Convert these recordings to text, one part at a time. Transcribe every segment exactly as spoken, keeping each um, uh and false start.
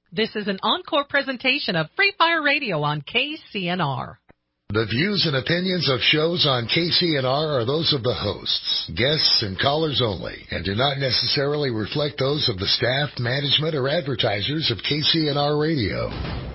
This is an encore presentation of Free Fire Radio on K C N R. The views and opinions of shows on K C N R are those of the hosts, guests, and callers only, and do not necessarily reflect those of the staff, management, or advertisers of K C N R Radio.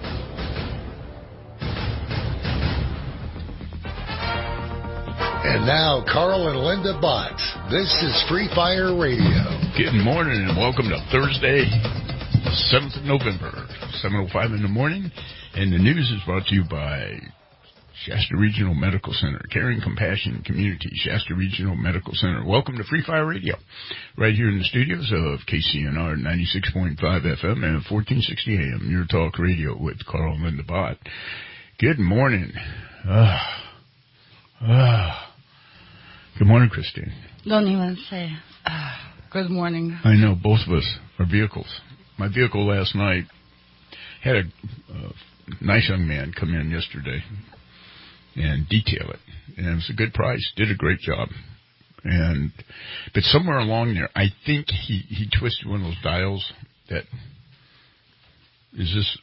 And now, Carl and Linda Bott. This is Free Fire Radio. Good morning and welcome to Thursday, seventh of November, seven oh five in the morning. And the news is brought to you by Shasta Regional Medical Center, Caring Compassion Community, Shasta Regional Medical Center. Welcome to Free Fire Radio, right here in the studios of K C N R ninety-six point five F M and fourteen sixty A M, your talk radio with Carl and Linda Bott. Good morning. Ah, ah. Good morning, Christine. Don't even say uh, good morning. I know, both of us, our vehicles. My vehicle last night had a uh, nice young man come in yesterday and detail it. And it was a good price, did a great job. And but somewhere along there, I think he, he twisted one of those dials that, is this,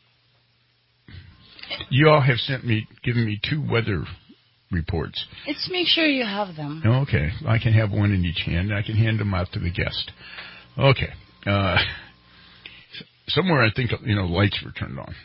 you all have sent me, given me two weather reports. It's make sure you have them. Okay. I can have one in each hand. I can hand them out to the guest. Okay. Uh, somewhere I think, you know, lights were turned on.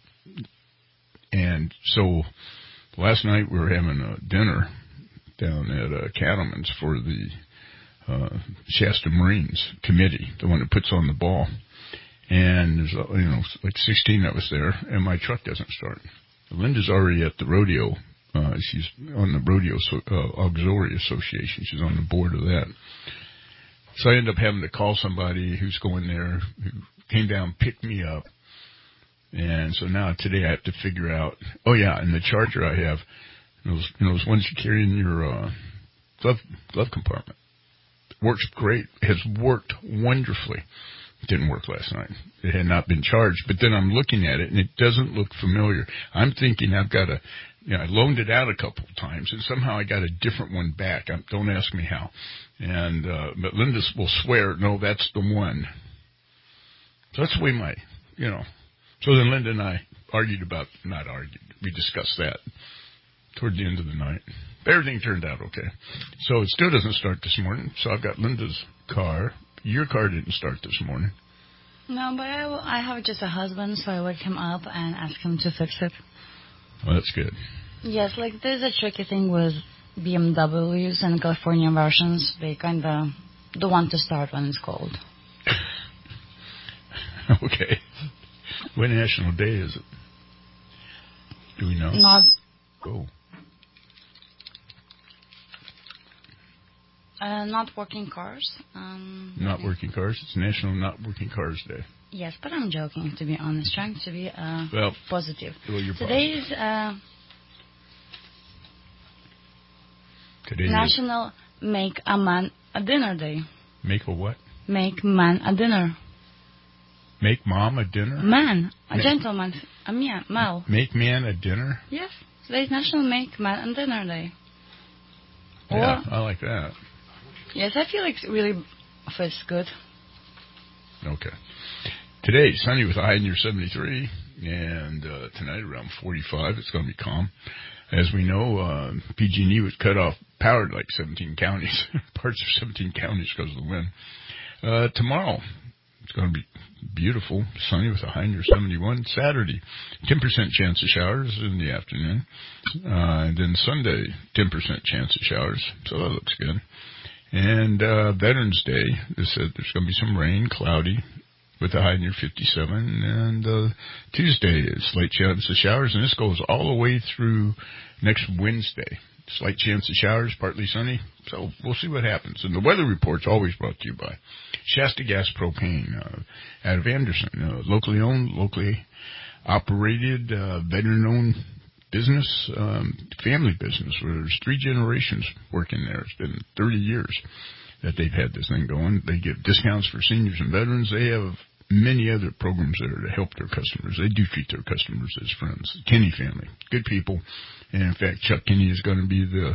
And so last night we were having a dinner down at uh, Cattleman's for the uh, Shasta Marines Committee, the one that puts on the ball. And there's, you know, like sixteen of us there, and my truck doesn't start. Linda's already at the rodeo. Uh, she's on the Rodeo so, uh, Auxiliary Association. She's on the board of that. So I end up having to call somebody who's going there, who came down, picked me up. And so now today I have to figure out, oh yeah, and the charger I have, those, you know, those ones you carry in your uh, glove, glove compartment. Works great. Has worked wonderfully. It didn't work last night. It had not been charged. But then I'm looking at it, and it doesn't look familiar. I'm thinking I've got to, you know, I loaned it out a couple of times, and somehow I got a different one back. I, don't ask me how. And uh, but Linda will swear, no, that's the one. So that's the way my, you know. So then Linda and I argued about, not argued, we discussed that toward the end of the night. Everything turned out okay. So it still doesn't start this morning. So I've got Linda's car. Your car didn't start this morning. No, but I, I have just a husband, so I wake him up and ask him to fix it. Well, that's good. Yes, like there's a tricky thing with B M Ws and California versions. They kind of don't want to start when it's cold. Okay. What national day is it? Do we know? Not. Oh. Uh, not working cars. Um, not working cars? It's National Not Working Cars Day. Yes, but I'm joking, to be honest, trying to be uh, well, positive. Well, you're Today positive. is uh, Today National is... Make a Man a Dinner Day. Make a what? Make man a dinner. Make mom a dinner? Man, a Make... gentleman, a man, male. Make man a dinner? Yes, today's National Make Man a Dinner Day. Yeah, or, I like that. Yes, I feel like it really feels good. Okay. Today, sunny with a high near seventy-three, and uh, tonight around forty-five. It's going to be calm. As we know, uh, P G and E was cut off power to like seventeen counties, parts of seventeen counties because of the wind. Uh, tomorrow, it's going to be beautiful, sunny with a high near seventy-one. Saturday, ten percent chance of showers in the afternoon. Uh, and then Sunday, ten percent chance of showers, so that looks good. And uh, Veterans Day, they said there's going to be some rain, cloudy, with a high near fifty-seven. And uh, Tuesday is slight chance of showers, and this goes all the way through next Wednesday. Slight chance of showers, partly sunny. So we'll see what happens. And the weather report's always brought to you by Shasta Gas Propane uh, out of Anderson, uh, locally owned, locally operated, uh, veteran-owned business, um, family business, where there's three generations working there. It's been thirty years that they've had this thing going. They give discounts for seniors and veterans. They have many other programs there to help their customers. They do treat their customers as friends. Kinney family, good people. And in fact, Chuck Kinney is going to be the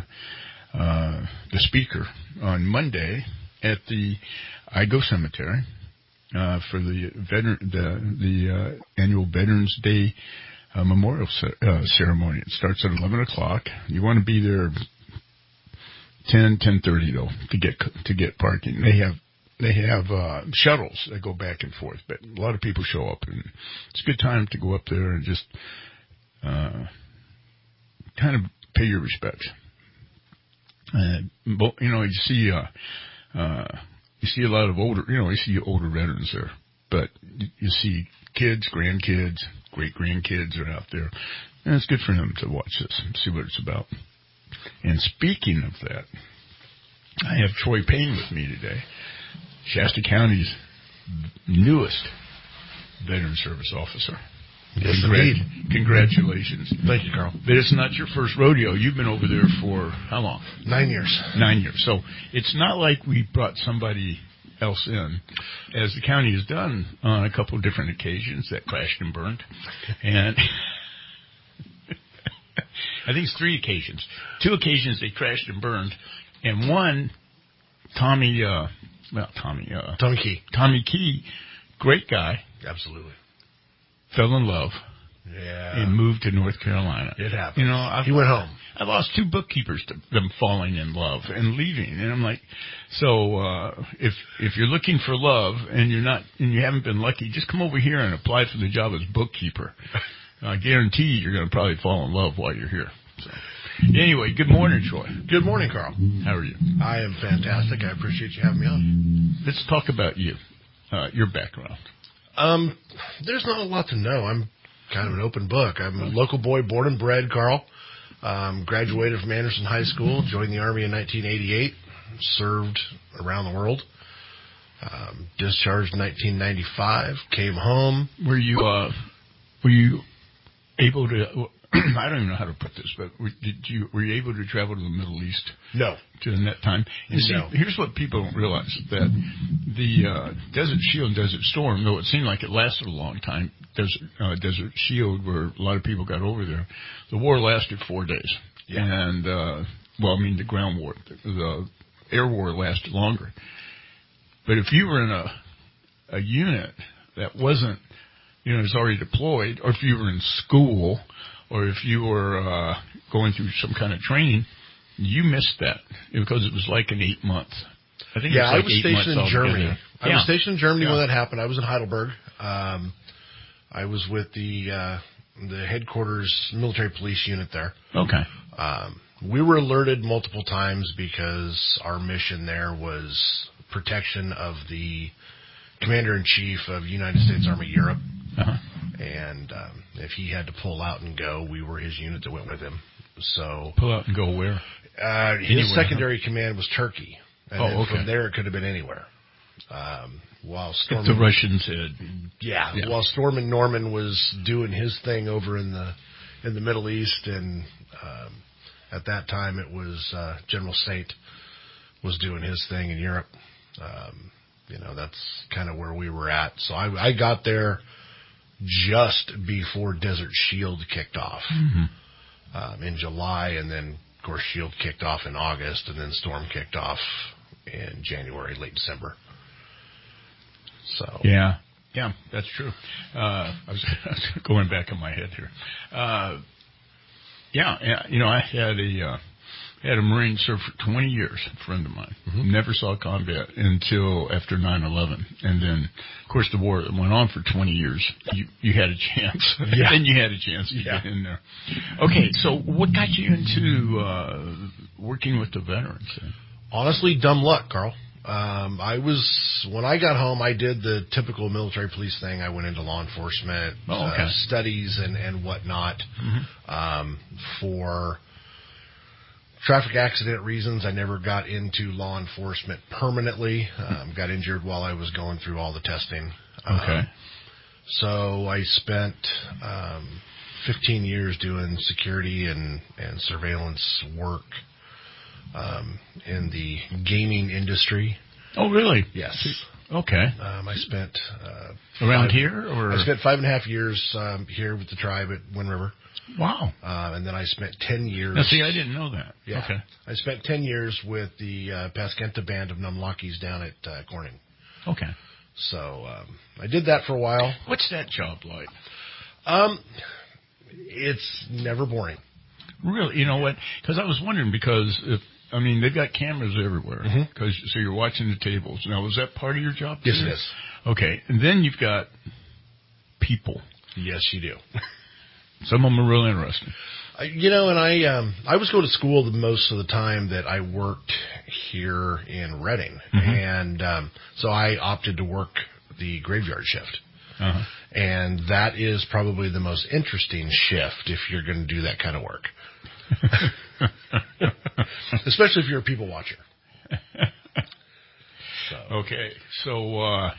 uh, the speaker on Monday at the Igo Cemetery uh, for the veteran the the uh, annual Veterans Day uh, memorial ce- uh, ceremony. It starts at eleven o'clock. You want to be there ten, ten thirty though to get to get parking. They have they have uh, shuttles that go back and forth, but a lot of people show up, and it's a good time to go up there and just uh, kind of pay your respects. Uh, but, you know, you see uh, uh, you see a lot of older, you know, you see older veterans there, but you, you see kids, grandkids, great grandkids are out there, and it's good for them to watch this and see what it's about. And speaking of that, I have Troy Payne with me today, Shasta County's newest veteran service officer. Yes, Congrat- indeed. Congratulations. Thank you, Carl. But it's not your first rodeo. You've been over there for how long? Nine years. Nine years. So it's not like we brought somebody else in, as the county has done on a couple of different occasions that crashed and burned. And I think it's three occasions. Two occasions they crashed and burned, and one, Tommy, uh, well, Tommy, uh, Tommy Key. Tommy Key, great guy, Absolutely. fell in love Yeah. and moved to North Carolina. It happened. You know, I've, He went home. I lost two bookkeepers to them falling in love and leaving, and I'm like, so uh, if if you're looking for love and you're not and you haven't been lucky, just come over here and apply for the job as bookkeeper. I guarantee you're going to probably fall in love while you're here. So, anyway, good morning, Troy. Good morning, Carl. How are you? I am fantastic. I appreciate you having me on. Let's talk about you, uh, your background. Um, there's not a lot to know. I'm kind of an open book. I'm a local boy, born and bred, Carl. Um, graduated from Anderson High School, joined the Army in nineteen eighty-eight, served around the world. Um, discharged in nineteen ninety-five, came home. Were you uh, were you able to? I don't even know how to put this, but were, did you were you able to travel to the Middle East No. during that time? And see, No. here's what people don't realize: that the uh, Desert Shield and Desert Storm, though it seemed like it lasted a long time, Desert uh, Desert Shield, where a lot of people got over there, the war lasted four days. Yeah. And uh, well, I mean the ground war, the, the air war lasted longer. But if you were in a a unit that wasn't, you know, was already deployed, or if you were in school, or if you were uh, going through some kind of training, you missed that because it was like an eight month. I think. Yeah, it was like I was eight stationed in months Germany. altogether. I Yeah. was stationed in Germany Yeah. when that happened. I was in Heidelberg. Um, I was with the uh, the headquarters military police unit there. Okay. Um, we were alerted multiple times because our mission there was protection of the Commander-in-Chief of United States Army Europe. Uh-huh. And um, if he had to pull out and go, we were his unit that went with him. So Pull out and go where? uh, his Anywhere, secondary command was Turkey. And Oh, then okay. from there, it could have been anywhere. Um, while Storm, If the Russians had. yeah, Yeah. while Stormin' Norman was doing his thing over in the in the Middle East, and um, at that time it was uh, General Saint was doing his thing in Europe. Um, you know, that's kind of where we were at. So I, I got there just before Desert Shield kicked off Mm-hmm. um, in July, and then of course Shield kicked off in August, and then Storm kicked off in January, late December. So Yeah. Yeah, that's true. Uh, I was going back in my head here. Uh, yeah, yeah, you know, I had a uh, had a Marine serve for twenty years, a friend of mine. Mm-hmm. Never saw combat until after nine eleven. And then, of course, the war went on for twenty years. You you had a chance. Yeah. Then you had a chance to Yeah. get in there. Okay, so what got you into uh, working with the veterans? honestly, dumb luck, Carl. Um, I was, when I got home, I did the typical military police thing. I went into law enforcement, Oh, okay. uh, studies and, and whatnot. Mm-hmm. Um, for traffic accident reasons, I never got into law enforcement permanently. Um, got injured while I was going through all the testing. Okay. Um, so I spent, um, fifteen years doing security and, and surveillance work, um, in the gaming industry. Oh, really? Yes. Okay. Um, I spent, uh, Around five- here, or I spent five and a half years, um, here with the tribe at Wind River. wow. Uh, and then I spent ten years. Now, see, I didn't know that. Yeah. Okay. I spent ten years with the, uh, Paskenta band of Numlockies down at, uh, Corning. Okay. So um, I did that for a while. What's that job like? Um, it's never boring. Really? You know what? Because I was wondering, because if, I mean, they've got cameras everywhere. Mm-hmm. Cause, so you're watching the tables. Now, was that part of your job? Yes, too? it is. Okay. And then you've got people. Yes, you do. Some of them are really interesting. Uh, you know, and I um, I was going to school the most of the time that I worked here in Redding. Mm-hmm. And um, so I opted to work the graveyard shift. Uh-huh. And that is probably the most interesting shift if you're going to do that kind of work. Especially if you're a people watcher. So. Okay, so uh,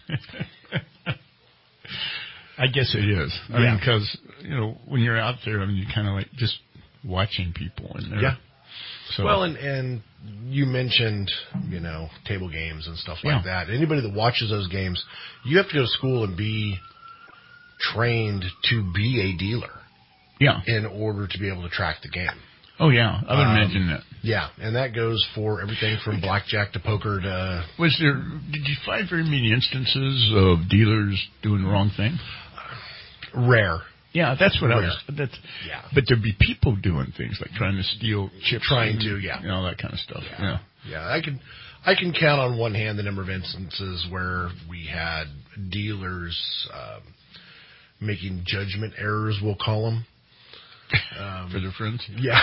I guess it is. I yeah. mean, because, you know, when you're out there, I mean, you're kind of like just watching people. And yeah. So. Well, and, and you mentioned, you know, table games and stuff like yeah. that. Anybody that watches those games, you have to go to school and be trained to be a dealer. Yeah. In order to be able to track the game. Oh, yeah. I would um, imagine that. Yeah. And that goes for everything from blackjack to poker to... Was there... Did you find very many instances of dealers doing the wrong thing? Rare. Yeah, that's what Rare. I was... That's, yeah. But there'd be people doing things like trying to steal chips. Trying and, to, yeah. And all that kind of stuff. Yeah. Yeah. Yeah, I can... I can count on one hand the number of instances where we had dealers um, making judgment errors, we'll call them. Um, For their friends? Yeah.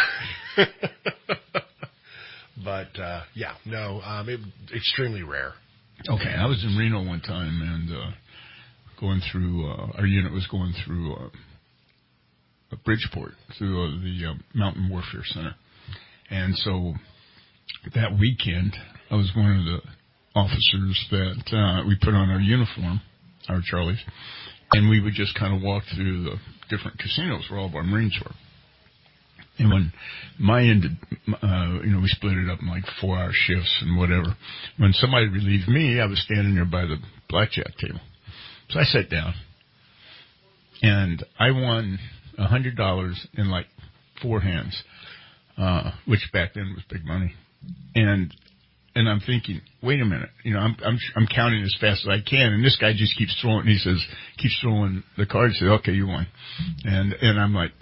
But, uh, yeah, no, um, it, extremely rare. Okay, I was in Reno one time and uh, going through, uh, our unit was going through uh, Bridgeport, through uh, the uh, Mountain Warfare Center. And so that weekend, I was one of the officers that uh, we put on our uniform, our Charlies, and we would just kind of walk through the different casinos where all of our Marines were. And when my end, uh, you know, we split it up in like four-hour shifts and whatever. When somebody relieved me, I was standing there by the blackjack table. So I sat down, and I won one hundred dollars in like four hands, uh, which back then was big money. And and I'm thinking, wait a minute, you know, I'm I'm I'm counting as fast as I can, and this guy just keeps throwing. He says, keeps throwing the cards. Says, okay, you won, and and I'm like,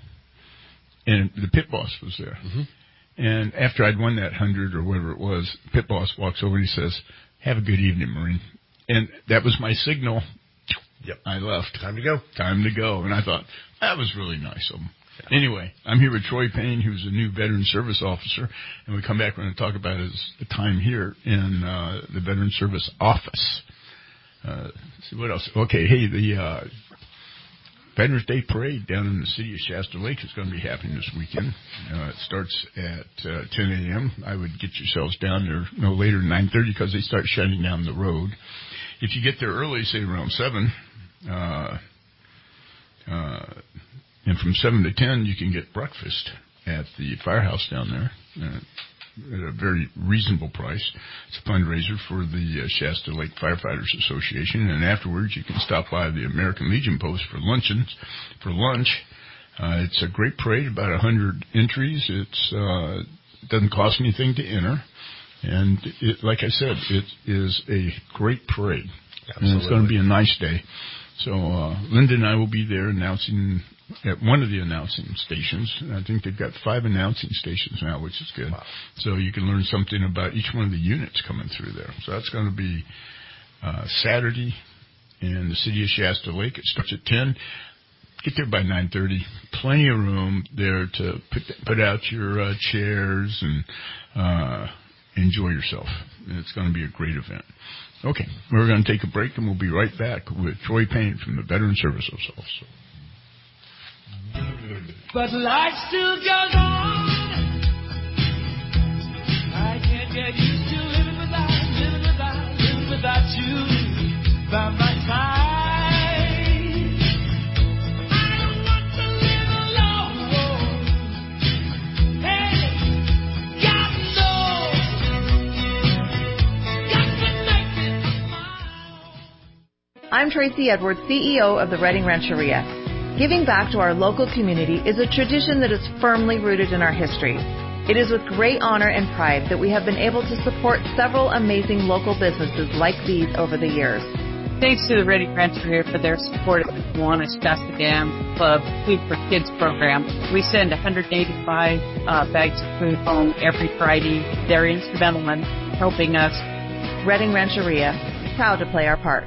and the pit boss was there, mm-hmm. and after I'd won that hundred or whatever it was, pit boss walks over and he says, "Have a good evening, Marine," and that was my signal. Yep, I left. Time to go. Time to go, and I thought that was really nice of him. Anyway, I'm here with Troy Payne, who's a new veteran service officer, and we come back, we're going to talk about his time here in uh, the Veteran Service Office. Uh, let's see what else. Okay, hey, the uh, Veterans Day Parade down in the city of Shasta Lake is going to be happening this weekend. Uh, it starts at uh, ten a.m. I would get yourselves down there no later than nine thirty because they start shutting down the road. If you get there early, say around seven, uh, uh, and from seven to ten, you can get breakfast at the firehouse down there uh, at a very reasonable price. It's a fundraiser for the uh, Shasta Lake Firefighters Association. And afterwards, you can stop by the American Legion Post for luncheons, for lunch. Uh, it's a great parade, about one hundred entries. It's uh, it doesn't cost anything to enter. And it, like I said, it is a great parade. Absolutely. And it's going to be a nice day. So uh, Linda and I will be there announcing at one of the announcing stations. I think they've got five announcing stations now, which is good. Wow. So you can learn something about each one of the units coming through there. So that's going to be uh, Saturday in the city of Shasta Lake. It starts at ten. Get there by nine thirty. Plenty of room there to put put out your uh, chairs and uh, enjoy yourself. It's going to be a great event. Okay, we're going to take a break, and we'll be right back with Troy Payne from the Veteran Service Office. But life still goes on. I can't get used to living without, living without, living without you by my side. I don't want to live alone. Hey, God knows, got to make it my own. I'm Tracy Edwards, C E O of the Redding Rancheria. Giving back to our local community is a tradition that is firmly rooted in our history. It is with great honor and pride that we have been able to support several amazing local businesses like these over the years. Thanks to the Reading Rancheria for their support of the Kiwanis Shasta Dam Club Food for Kids program. We send one hundred eighty-five uh, bags of food home every Friday. They're instrumental in helping us. Reading Rancheria, proud to play our part.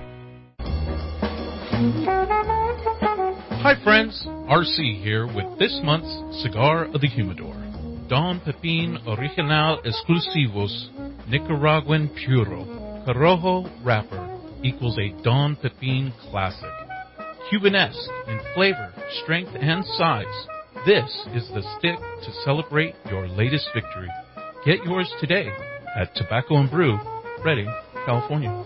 Hi friends, R C here with this month's Cigar of the Humidor. Don Pepin Original Exclusivos Nicaraguan Puro Corojo Wrapper equals a Don Pepin classic. Cubanesque in flavor, strength, and size. This is the stick to celebrate your latest victory. Get yours today at Tobacco and Brew, Redding, California.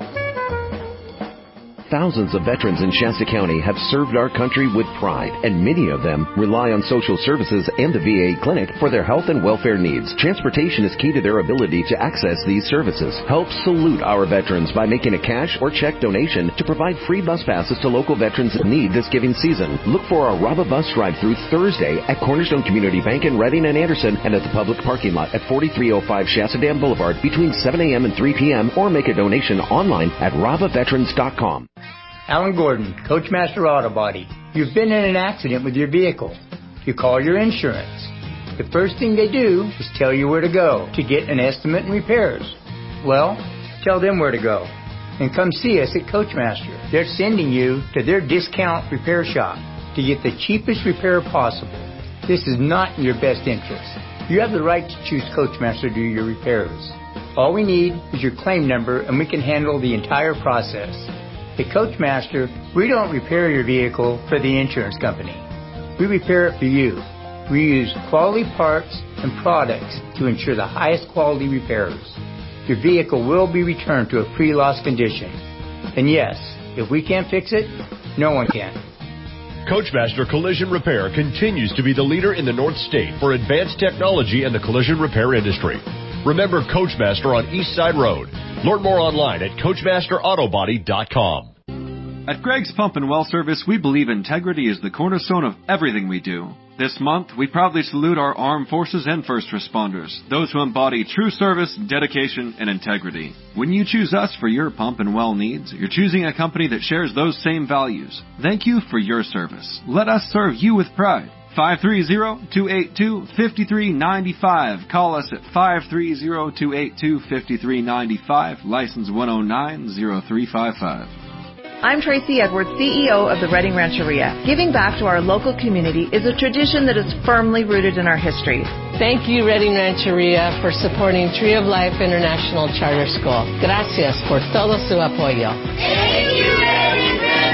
Thousands of veterans in Shasta County have served our country with pride, and many of them rely on social services and the V A clinic for their health and welfare needs. Transportation is key to their ability to access these services. Help salute our veterans by making a cash or check donation to provide free bus passes to local veterans in need this giving season. Look for our Raba Bus Drive-Through Thursday at Cornerstone Community Bank in Redding and Anderson, and at the public parking lot at forty-three oh five Shasta Dam Boulevard between seven a.m. and three p.m. or make a donation online at raba veterans dot com. Alan Gordon, Coachmaster Auto Body. You've been in an accident with your vehicle. You call your insurance. The first thing they do is tell you where to go to get an estimate and repairs. Well, tell them where to go. And come see us at Coachmaster. They're sending you to their discount repair shop to get the cheapest repair possible. This is not in your best interest. You have the right to choose Coachmaster to do your repairs. All we need is your claim number and we can handle the entire process. At Coachmaster, we don't repair your vehicle for the insurance company. We repair it for you. We use quality parts and products to ensure the highest quality repairs. Your vehicle will be returned to a pre-loss condition. And yes, if we can't fix it, no one can. Coachmaster Collision Repair continues to be the leader in the North State for advanced technology in the collision repair industry. Remember Coachmaster on East Side Road. Learn more online at coachmaster auto body dot com. At Greg's Pump and Well Service, we believe integrity is the cornerstone of everything we do. This month, we proudly salute our armed forces and first responders, those who embody true service, dedication, and integrity. When you choose us for your pump and well needs, you're choosing a company that shares those same values. Thank you for your service. Let us serve you with pride. five three zero, two eight two, five three nine five. Call us at five three zero, two eight two, five three nine five. License one oh nine zero three five five. I'm Tracy Edwards, C E O of the Reading Rancheria. Giving back to our local community is a tradition that is firmly rooted in our history. Thank you, Reading Rancheria, for supporting Tree of Life International Charter School. Gracias por todo su apoyo. Thank you, Reading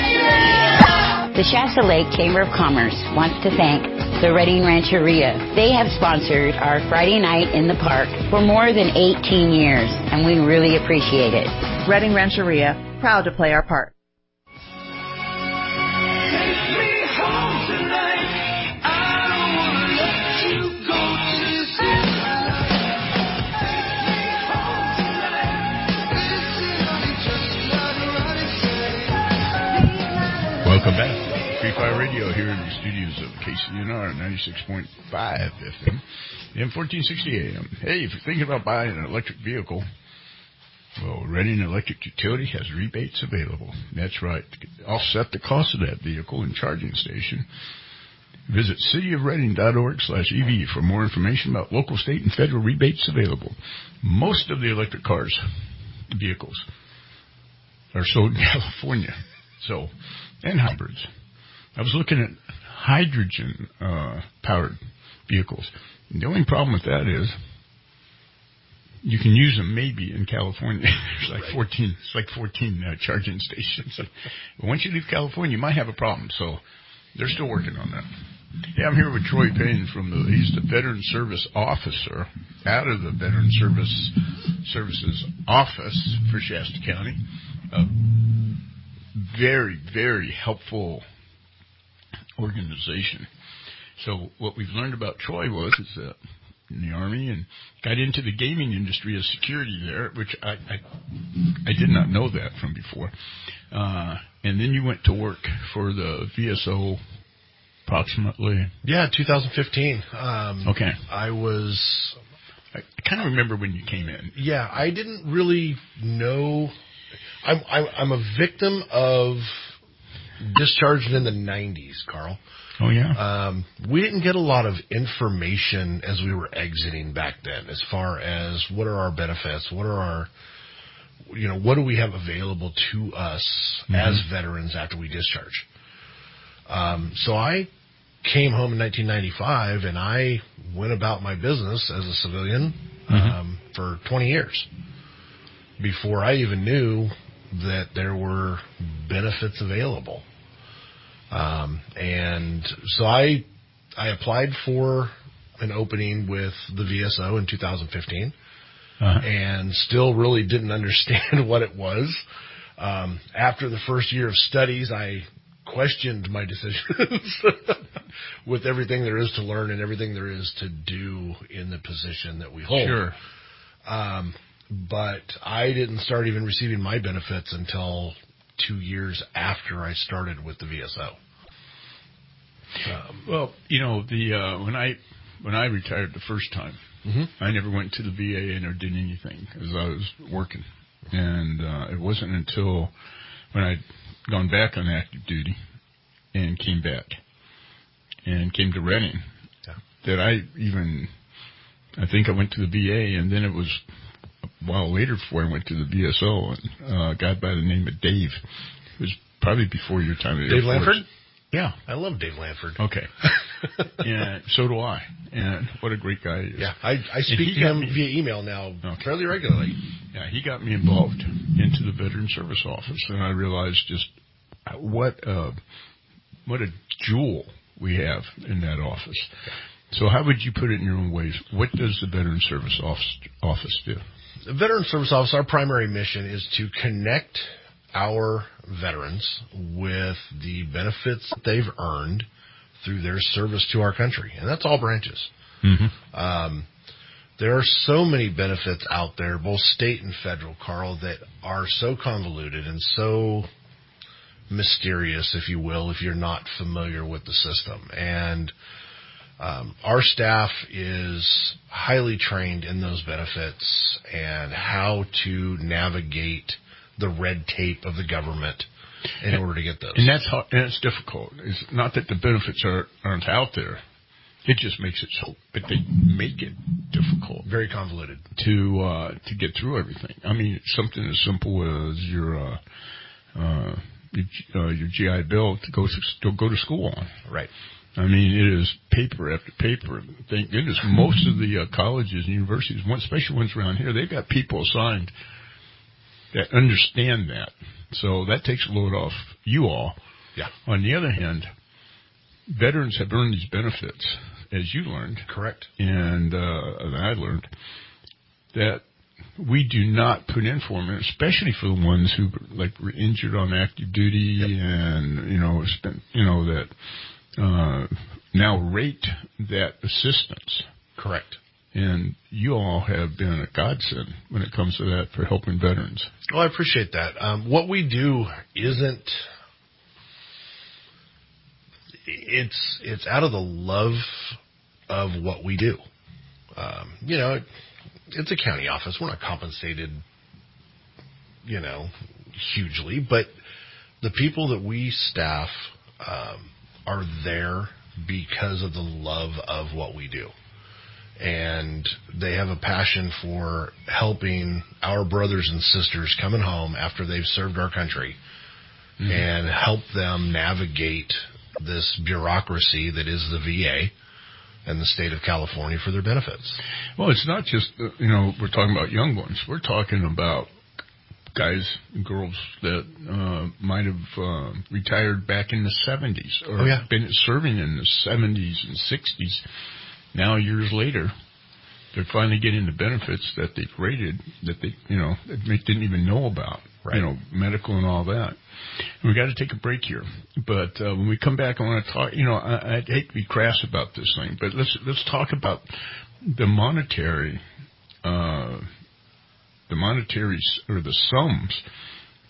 Rancheria! The Shasta Lake Chamber of Commerce wants to thank the Reading Rancheria. They have sponsored our Friday night in the park for more than eighteen years, and we really appreciate it. Reading Rancheria, proud to play our part. Welcome back. Free Fire Radio here in the studios of K C N R ninety-six point five F M, M fourteen sixty A M. Hey, if you're thinking about buying an electric vehicle, well, Reading Electric Utility has rebates available. That's right. To offset the cost of that vehicle and charging station, visit cityofreading.org slash EV for more information about local, state, and federal rebates available. Most of the electric cars, vehicles, are sold in California. So, and hybrids. I was looking at hydrogen uh, powered vehicles. And the only problem with that is you can use them maybe in California. There's like fourteen, it's like fourteen uh, charging stations. But once you leave California, you might have a problem. So they're still working on that. Yeah, I'm here with Troy Payne from the, he's the Veteran Service Officer out of the Veteran Service Services Office for Shasta County. Uh, very, very helpful organization. So what we've learned about Troy was is that in the Army and got into the gaming industry as security there, which I I, I did not know that from before. Uh, and then you went to work for the V S O approximately? Yeah, two thousand fifteen. Um, okay. I was... I kind of remember when you came in. Yeah, I didn't really know... I'm, I'm, I'm a victim of discharging in the nineties, Carl. Oh, yeah? Um, we didn't get a lot of information as we were exiting back then as far as what are our benefits, what are our... You know, what do we have available to us mm-hmm. as veterans after we discharge? Um, so I came home in nineteen ninety-five, and I went about my business as a civilian mm-hmm. um, for twenty years before I even knew that there were benefits available. Um, and so I I applied for an opening with the V S O in two thousand fifteen. Uh-huh. And still really didn't understand what it was. Um, after the first year of studies, I questioned my decisions with everything there is to learn and everything there is to do in the position that we hold. Sure. Um, but I didn't start even receiving my benefits until two years after I started with the V S O. Um, well, you know, the uh, when I when I retired the first time, mm-hmm. I never went to the V A and or did anything because I was working. And uh, it wasn't until when I'd gone back on active duty and came back and came to Reading yeah. that I even, I think I went to the V A, and then it was a while later before I went to the V S O, and uh, a guy by the name of Dave. It was probably before your time at Dave Air Force. Lanford? Yeah. I love Dave Lanford. Okay. And so do I. And what a great guy he is. Yeah, I, I speak to him me, via email now okay. fairly regularly. Yeah, he got me involved into the Veteran Service Office, and I realized just what a, what a jewel we have in that office. So how would you put it in your own ways? What does the Veteran Service Office, office do? The Veteran Service Office, our primary mission is to connect our veterans with the benefits that they've earned through their service to our country. And that's all branches. Mm-hmm. Um, there are so many benefits out there, both state and federal, Carl, that are so convoluted and so mysterious, if you will, if you're not familiar with the system. And um, our staff is highly trained in those benefits and how to navigate the red tape of the government in and, order to get those. And that's how, and it's difficult. It's not that the benefits are, aren't out there. It just makes it so, but they make it difficult. Very convoluted. To, uh, to get through everything. I mean, something as simple as your, uh, uh, your, uh, your G I Bill to go to, to go to school on. Right. I mean, it is paper after paper. Thank goodness most of the uh, colleges and universities, especially ones around here, they've got people assigned that understand that. So that takes a load off you all. Yeah. On the other hand, veterans have earned these benefits, as you learned. Correct. And uh, I learned that we do not put in for them, especially for the ones who like were injured on active duty yep. and, you know, spent, you know, that uh, now rate that assistance. Correct. And you all have been a godsend when it comes to that for helping veterans. Well, I appreciate that. Um, what we do isn't, it's, it's out of the love of what we do. Um, you know, it, it's a county office. We're not compensated, you know, hugely, but the people that we staff um, are there because of the love of what we do. And they have a passion for helping our brothers and sisters coming home after they've served our country mm-hmm. and help them navigate this bureaucracy that is the V A and the state of California for their benefits. Well, it's not just, you know, we're talking about young ones. We're talking about guys and girls that uh, might have uh, retired back in the seventies or oh, yeah. been serving in the seventies and sixties. Now, years later, they're finally getting the benefits that they've rated that they, you know, that they didn't even know about, right. you know, medical and all that. And we got to take a break here, but uh, when we come back, I want to talk. You know, I, I hate to be crass about this thing, but let's let's talk about the monetary, uh, the monetary or the sums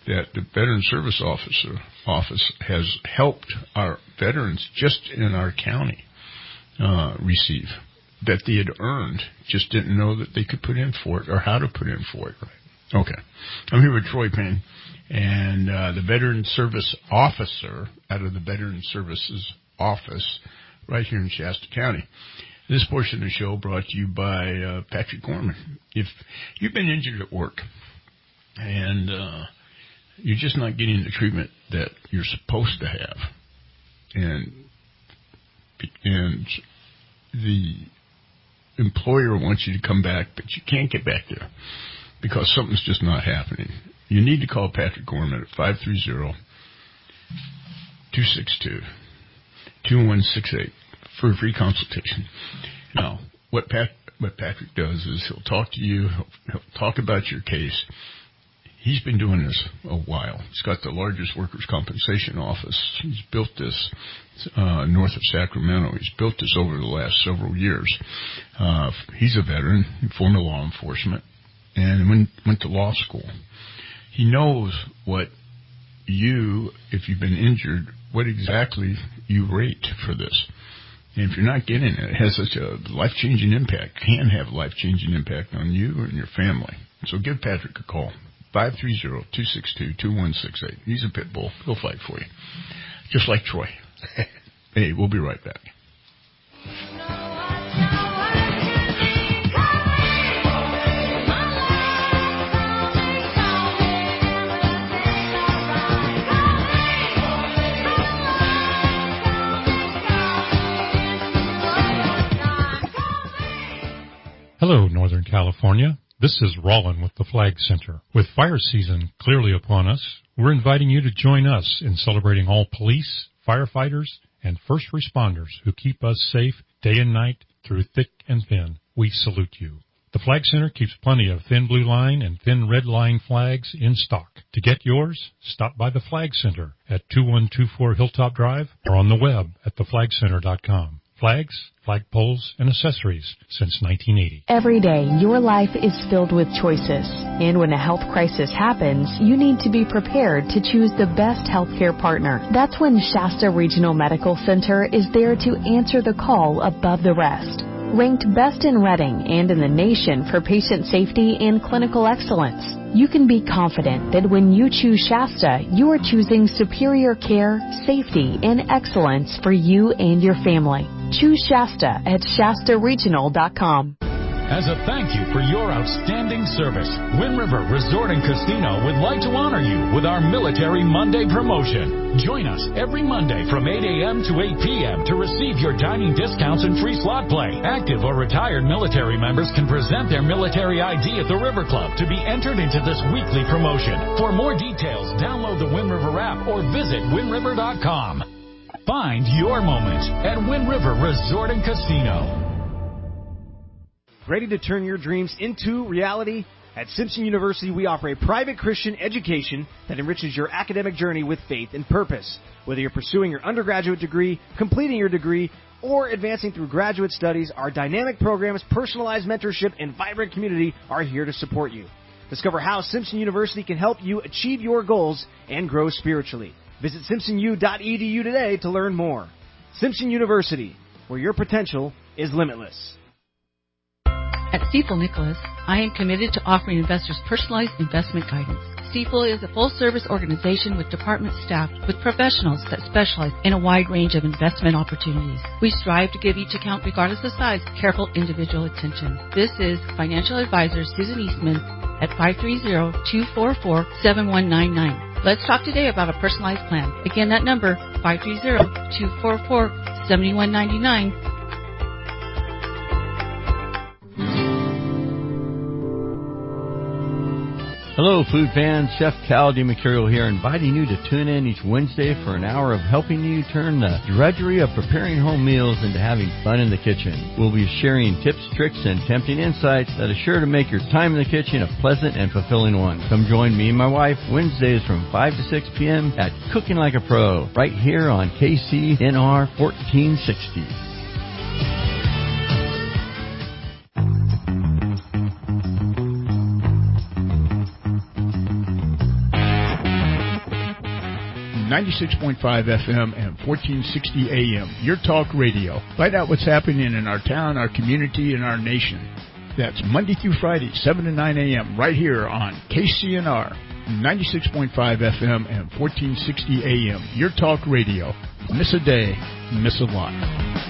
that the Veteran Service Officer Office has helped our veterans just in our county uh, receive, that they had earned, just didn't know that they could put in for it or how to put in for it. Okay. I'm here with Troy Payne, and uh, the Veteran Service Officer out of the Veteran Services Office right here in Shasta County. This portion of the show brought to you by uh, Patrick Gorman. If you've been injured at work and uh, you're just not getting the treatment that you're supposed to have, and and the employer wants you to come back, but you can't get back there because something's just not happening, you need to call Patrick Gorman at five three zero, two six two, two one six eight for a free consultation. Now, what Pat, what Patrick does is he'll talk to you, he'll, he'll talk about your case. He's been doing this a while. He's got the largest workers' compensation office. He's built this uh, north of Sacramento. He's built this over the last several years. Uh, he's a veteran, former law enforcement, and went, went to law school. He knows what you, if you've been injured, what exactly you rate for this. And if you're not getting it, it has such a life-changing impact, can have a life-changing impact on you and your family. So give Patrick a call. five three zero, two six two, two one six eight. He's a pit bull. He'll fight for you. Just like Troy. Hey, we'll be right back. Hello, Northern California. This is Rollin with the Flag Center. With fire season clearly upon us, we're inviting you to join us in celebrating all police, firefighters, and first responders who keep us safe day and night through thick and thin. We salute you. The Flag Center keeps plenty of thin blue line and thin red line flags in stock. To get yours, stop by the Flag Center at two one two four Hilltop Drive or on the web at the flag center dot com. Flags, flagpoles, and accessories since nineteen eighty. Every day, your life is filled with choices. And when a health crisis happens, you need to be prepared to choose the best healthcare partner. That's when Shasta Regional Medical Center is there to answer the call above the rest. Ranked best in Redding and in the nation for patient safety and clinical excellence, you can be confident that when you choose Shasta, you are choosing superior care, safety, and excellence for you and your family. Choose Shasta at shasta regional dot com. As a thank you for your outstanding service, Wind River Resort and Casino would like to honor you with our Military Monday promotion. Join us every Monday from eight a.m. to eight p.m. to receive your dining discounts and free slot play. Active or retired military members can present their military I D at the River Club to be entered into this weekly promotion. For more details, download the Wind River app or visit wind river dot com. Find your moment at Wind River Resort and Casino. Ready to turn your dreams into reality? At Simpson University, we offer a private Christian education that enriches your academic journey with faith and purpose. Whether you're pursuing your undergraduate degree, completing your degree, or advancing through graduate studies, our dynamic programs, personalized mentorship, and vibrant community are here to support you. Discover how Simpson University can help you achieve your goals and grow spiritually. Visit simpson u dot e d u today to learn more. Simpson University, where your potential is limitless. At Stifel Nicholas, I am committed to offering investors personalized investment guidance. Stifel is a full-service organization with department staff with professionals that specialize in a wide range of investment opportunities. We strive to give each account, regardless of size, careful individual attention. This is financial advisor Susan Eastman at five three zero, two four four, seven one nine nine. Let's talk today about a personalized plan. Again, that number, five three zero, two four four, seven one nine nine. Hello, food fans. Chef Cal DiMercurio here, inviting you to tune in each Wednesday for an hour of helping you turn the drudgery of preparing home meals into having fun in the kitchen. We'll be sharing tips, tricks, and tempting insights that are sure to make your time in the kitchen a pleasant and fulfilling one. Come join me and my wife Wednesdays from five to six p.m. at Cooking Like a Pro, right here on K C N R fourteen sixty. ninety-six point five F M and fourteen sixty A M. Your Talk Radio. Find out what's happening in our town, our community, and our nation. That's Monday through Friday, seven to nine A M, right here on K C N R, ninety-six point five F M and fourteen sixty A M. Your Talk Radio. Miss a day, miss a lot.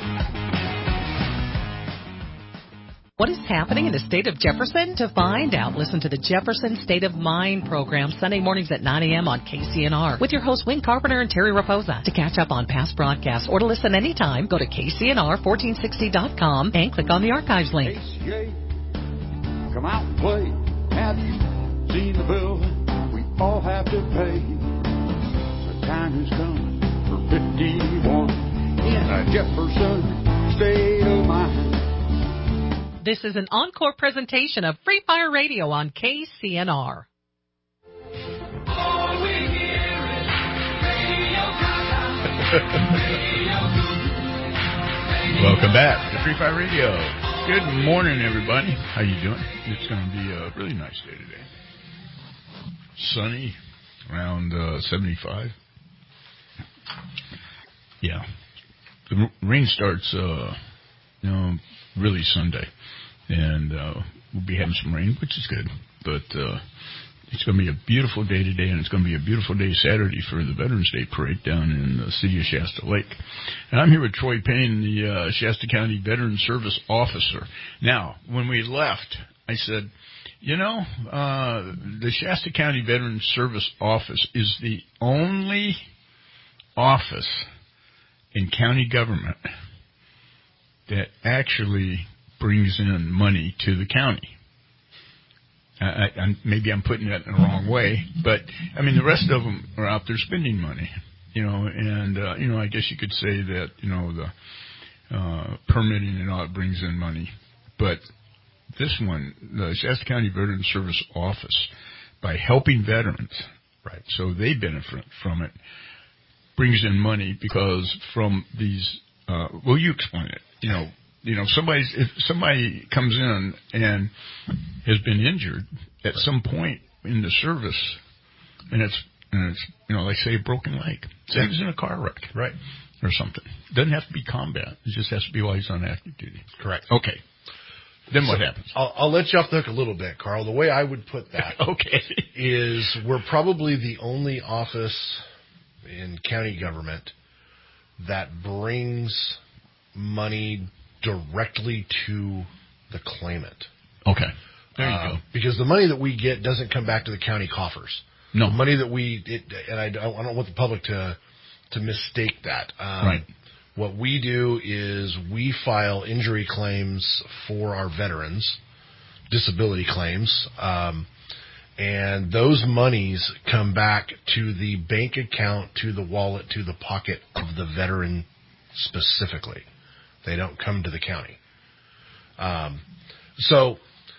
What is happening in the state of Jefferson? To find out, listen to the Jefferson State of Mind program Sunday mornings at nine A M on K C N R with your hosts Wayne Carpenter and Terry Raposa. To catch up on past broadcasts or to listen anytime, go to K C N R fourteen sixty dot com and click on the archives link. K C A, come out and play. Have you seen the bill we all have to pay? The time has come for fifty-one in a Jefferson State of Mind. This is an encore presentation of Free Fire Radio on K C N R. All we hear is Radio Gaga. Welcome back to Free Fire Radio. Good morning, everybody. How you doing? It's going to be a really nice day today. Sunny, around uh, seventy-five. Yeah. The rain starts, uh, you know, really Sunday. And uh, we'll be having some rain, which is good. But uh, it's going to be a beautiful day today, and it's going to be a beautiful day Saturday for the Veterans Day Parade down in the city of Shasta Lake. And I'm here with Troy Payne, the uh, Shasta County Veteran Service Officer. Now, when we left, I said, you know, uh, the Shasta County Veteran Service Office is the only office in county government that actually brings in money to the county. I, I, maybe I'm putting that in the wrong way, but I mean the rest of them are out there spending money, you know. And uh, you know, I guess you could say that you know the uh, permitting and all it brings in money, but this one, the Shasta County Veteran Service Office, by helping veterans, right? So they benefit from it, brings in money because from these. Uh, well, you explain it, you know. You know, somebody's, if somebody comes in and has been injured at some point in the service, and it's, and it's, you know, like say a broken leg, say he was in a car wreck, right, or something. Doesn't have to be combat. It just has to be while he's on active duty. Correct. Okay. Then so what happens? I'll, I'll let you off the hook a little bit, Carl. The way I would put that, okay, is we're probably the only office in county government that brings money directly to the claimant. Okay. There you uh, go. Because the money that we get doesn't come back to the county coffers. No. The money that we, it, and I don't, I don't want the public to to mistake that. Um, right. What we do is we file injury claims for our veterans, disability claims, um, and those monies come back to the bank account, to the wallet, to the pocket of the veteran specifically. They don't come to the county. Um, so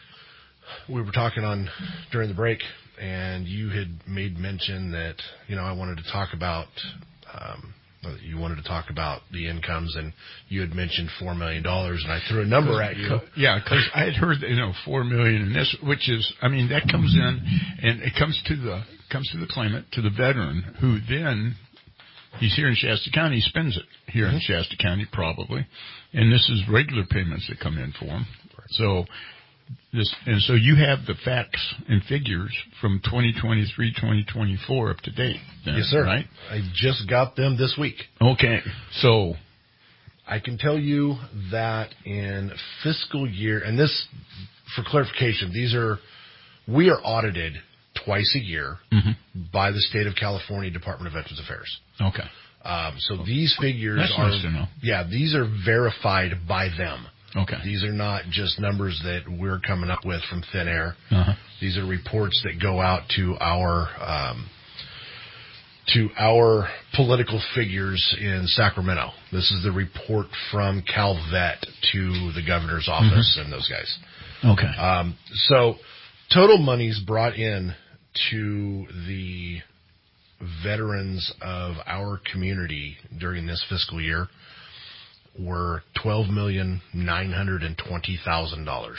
we were talking on during the break, and you had made mention that, you know, I wanted to talk about, um, you wanted to talk about the incomes, and you had mentioned four million dollars, and I threw a number at you. Yeah, because I had heard, you know, four million dollars, and this, which is, I mean, that comes in, and it comes to the, comes to the claimant, to the veteran, who then, he's here in Shasta County, he spends it here mm-hmm. in Shasta County probably, and this is regular payments that come in for him. Right. So this, and so you have the facts and figures from twenty twenty-three, twenty twenty-four up to date. Then, yes, sir. Right? I just got them this week. Okay, so I can tell you that in fiscal year, and this, for clarification, these are, we are audited twice a year mm-hmm. by the State of California Department of Veterans Affairs. Okay. Um, so these figures That's are, nice to know. yeah, these are verified by them. Okay. These are not just numbers that we're coming up with from thin air. Uh-huh. These are reports that go out to our, um, to our political figures in Sacramento. This is the report from CalVet to the governor's office mm-hmm. and those guys. Okay. Um, so total monies brought in to the veterans of our community during this fiscal year were twelve million nine hundred twenty thousand dollars.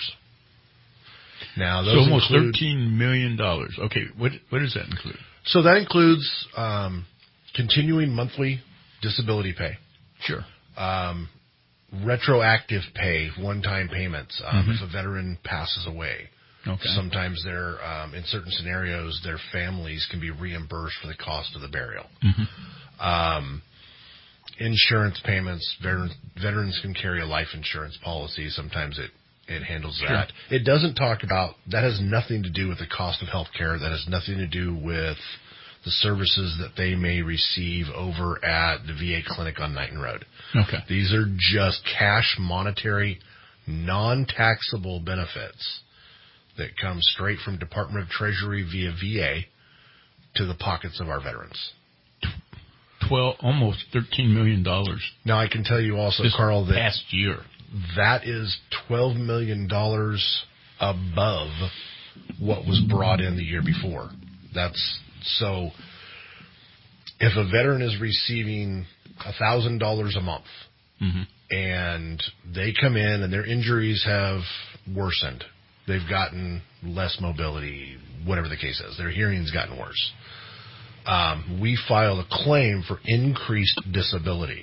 Now, those so almost include, thirteen million dollars. Okay, what what does that include? So that includes um, continuing monthly disability pay. Sure. Um, retroactive pay, one-time payments. Um, Mm-hmm. If a veteran passes away, Okay. sometimes they're, um, in certain scenarios, their families can be reimbursed for the cost of the burial. Mm-hmm. Um, insurance payments, veterans, veterans can carry a life insurance policy. Sometimes it, it handles Sure. that. It doesn't talk about, that has nothing to do with the cost of health care. That has nothing to do with the services that they may receive over at the V A clinic on Knighton Road. Okay. These are just cash, monetary, non-taxable benefits that come straight from Department of Treasury via V A to the pockets of our veterans. Twelve, almost thirteen million dollars. Now, I can tell you also, this Carl, that past year, that is twelve million dollars above what was brought in the year before. That's so. If a veteran is receiving one thousand dollars a month, mm-hmm. and they come in and their injuries have worsened, they've gotten less mobility, whatever the case is, their hearing's gotten worse. Um, we file a claim for increased disability.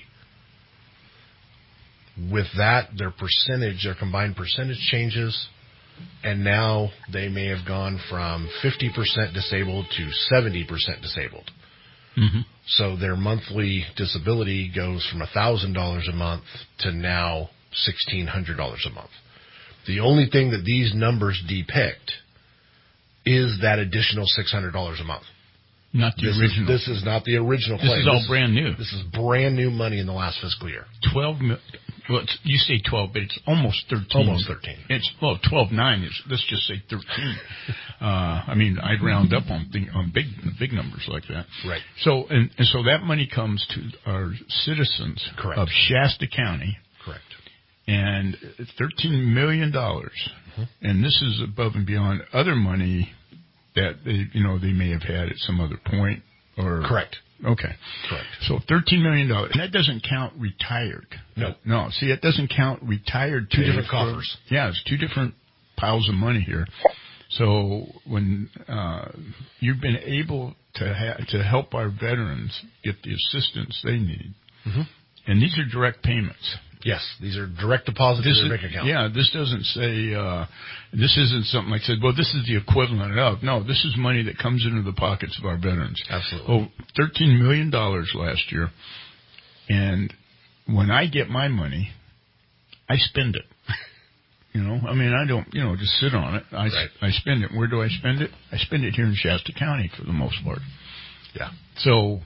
With that, their percentage, their combined percentage changes, and now they may have gone from fifty percent disabled to seventy percent disabled. Mm-hmm. So their monthly disability goes from one thousand dollars a month to now sixteen hundred dollars a month. The only thing that these numbers depict is that additional six hundred dollars a month. Not the this original. Is, this is not the original This claim. is all this brand new. This is brand new money in the last fiscal year. Twelve. Well, it's, you say twelve, but it's almost thirteen. Almost thirteen. It's well, twelve nine is. Let's just say thirteen. uh, I mean, I'd round up on thing, on big big numbers like that. Right. So and, and so that money comes to our citizens Correct. of Shasta County. Correct. And it's thirteen million dollars, mm-hmm. and this is above and beyond other money that they, you know, they may have had at some other point. Or correct. Okay. Correct. So thirteen million dollars, and that doesn't count retired. No. No. See, it doesn't count retired. Two pay different for, coffers. Yeah, it's two different piles of money here. So when uh, you've been able to ha- to help our veterans get the assistance they need, mm-hmm. and these are direct payments. Yes, these are direct deposits This in their is, bank account. Yeah, this doesn't say, uh, this isn't something like said, well, this is the equivalent of. No, this is money that comes into the pockets of our veterans. Absolutely. Oh, thirteen million dollars last year. And when I get my money, I spend it. You know, I mean, I don't, you know, just sit on it. I, right. I spend it. Where do I spend it? I spend it here in Shasta County for the most part. Yeah. So,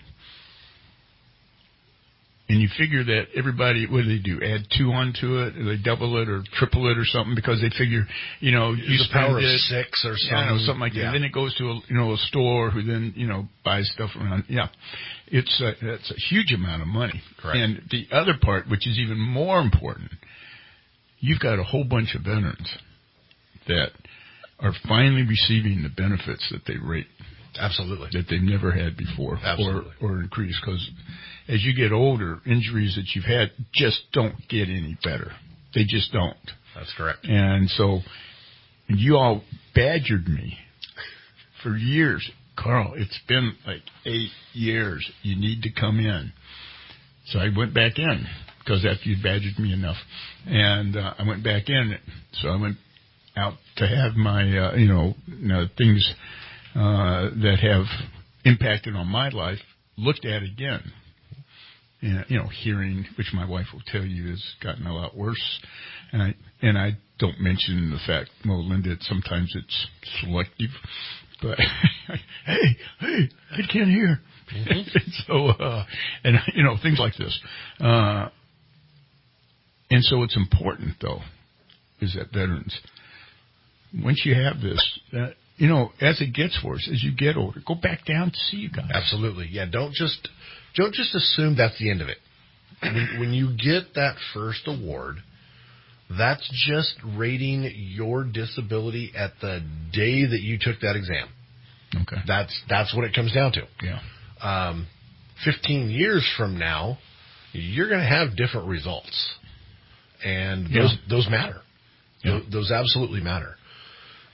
and you figure that everybody, what do they do? Add two onto it, or they double it, or triple it, or something, because they figure, you know, you the spend power of it, six or something, yeah, you know, something like yeah. that. And then it goes to a, you know, a store who then, you know, buys stuff around. Yeah, it's a, it's a huge amount of money. Correct. And the other part, which is even more important, you've got a whole bunch of veterans that are finally receiving the benefits that they rate. Absolutely. That they never had before. Absolutely. Or, or increased, because as you get older, injuries that you've had just don't get any better. They just don't. That's correct. And so you all badgered me for years. Carl, it's been like eight years. You need to come in. So I went back in, because after you'd badgered me enough. And uh, I went back in. So I went out to have my, uh, you know, you know, things uh, that have impacted on my life looked at again. And, you know, hearing, which my wife will tell you has gotten a lot worse. And I, and I don't mention the fact, well, Linda, sometimes it's selective. But, hey, hey, I can't hear. Mm-hmm. so, uh, and, you know, things like this. Uh, and so it's important, though, is that veterans, once you have this, that, you know, as it gets worse, as you get older, go back down to see you guys. Absolutely. Yeah, don't just don't just assume that's the end of it. When, when you get that first award, that's just rating your disability at the day that you took that exam. Okay. That's that's what it comes down to. Yeah. Um, fifteen years from now, you're going to have different results, and those yeah. those matter. Yeah. Those, those absolutely matter.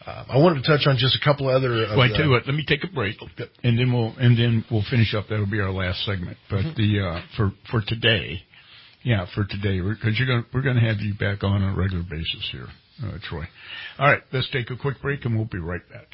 Uh, I wanted to touch on just a couple of other. Of well, I the, tell you what. Let me take a break, and then we'll and then we'll finish up. That'll be our last segment. But mm-hmm. the uh, for for today, yeah, for today, because you're gonna we're gonna have you back on a regular basis here, uh, Troy. All right, let's take a quick break, and we'll be right back.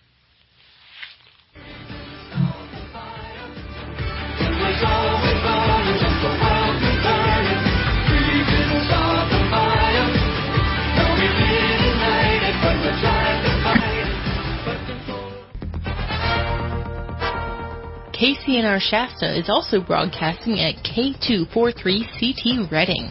K C N R Shasta is also broadcasting at K two forty-three C T Redding.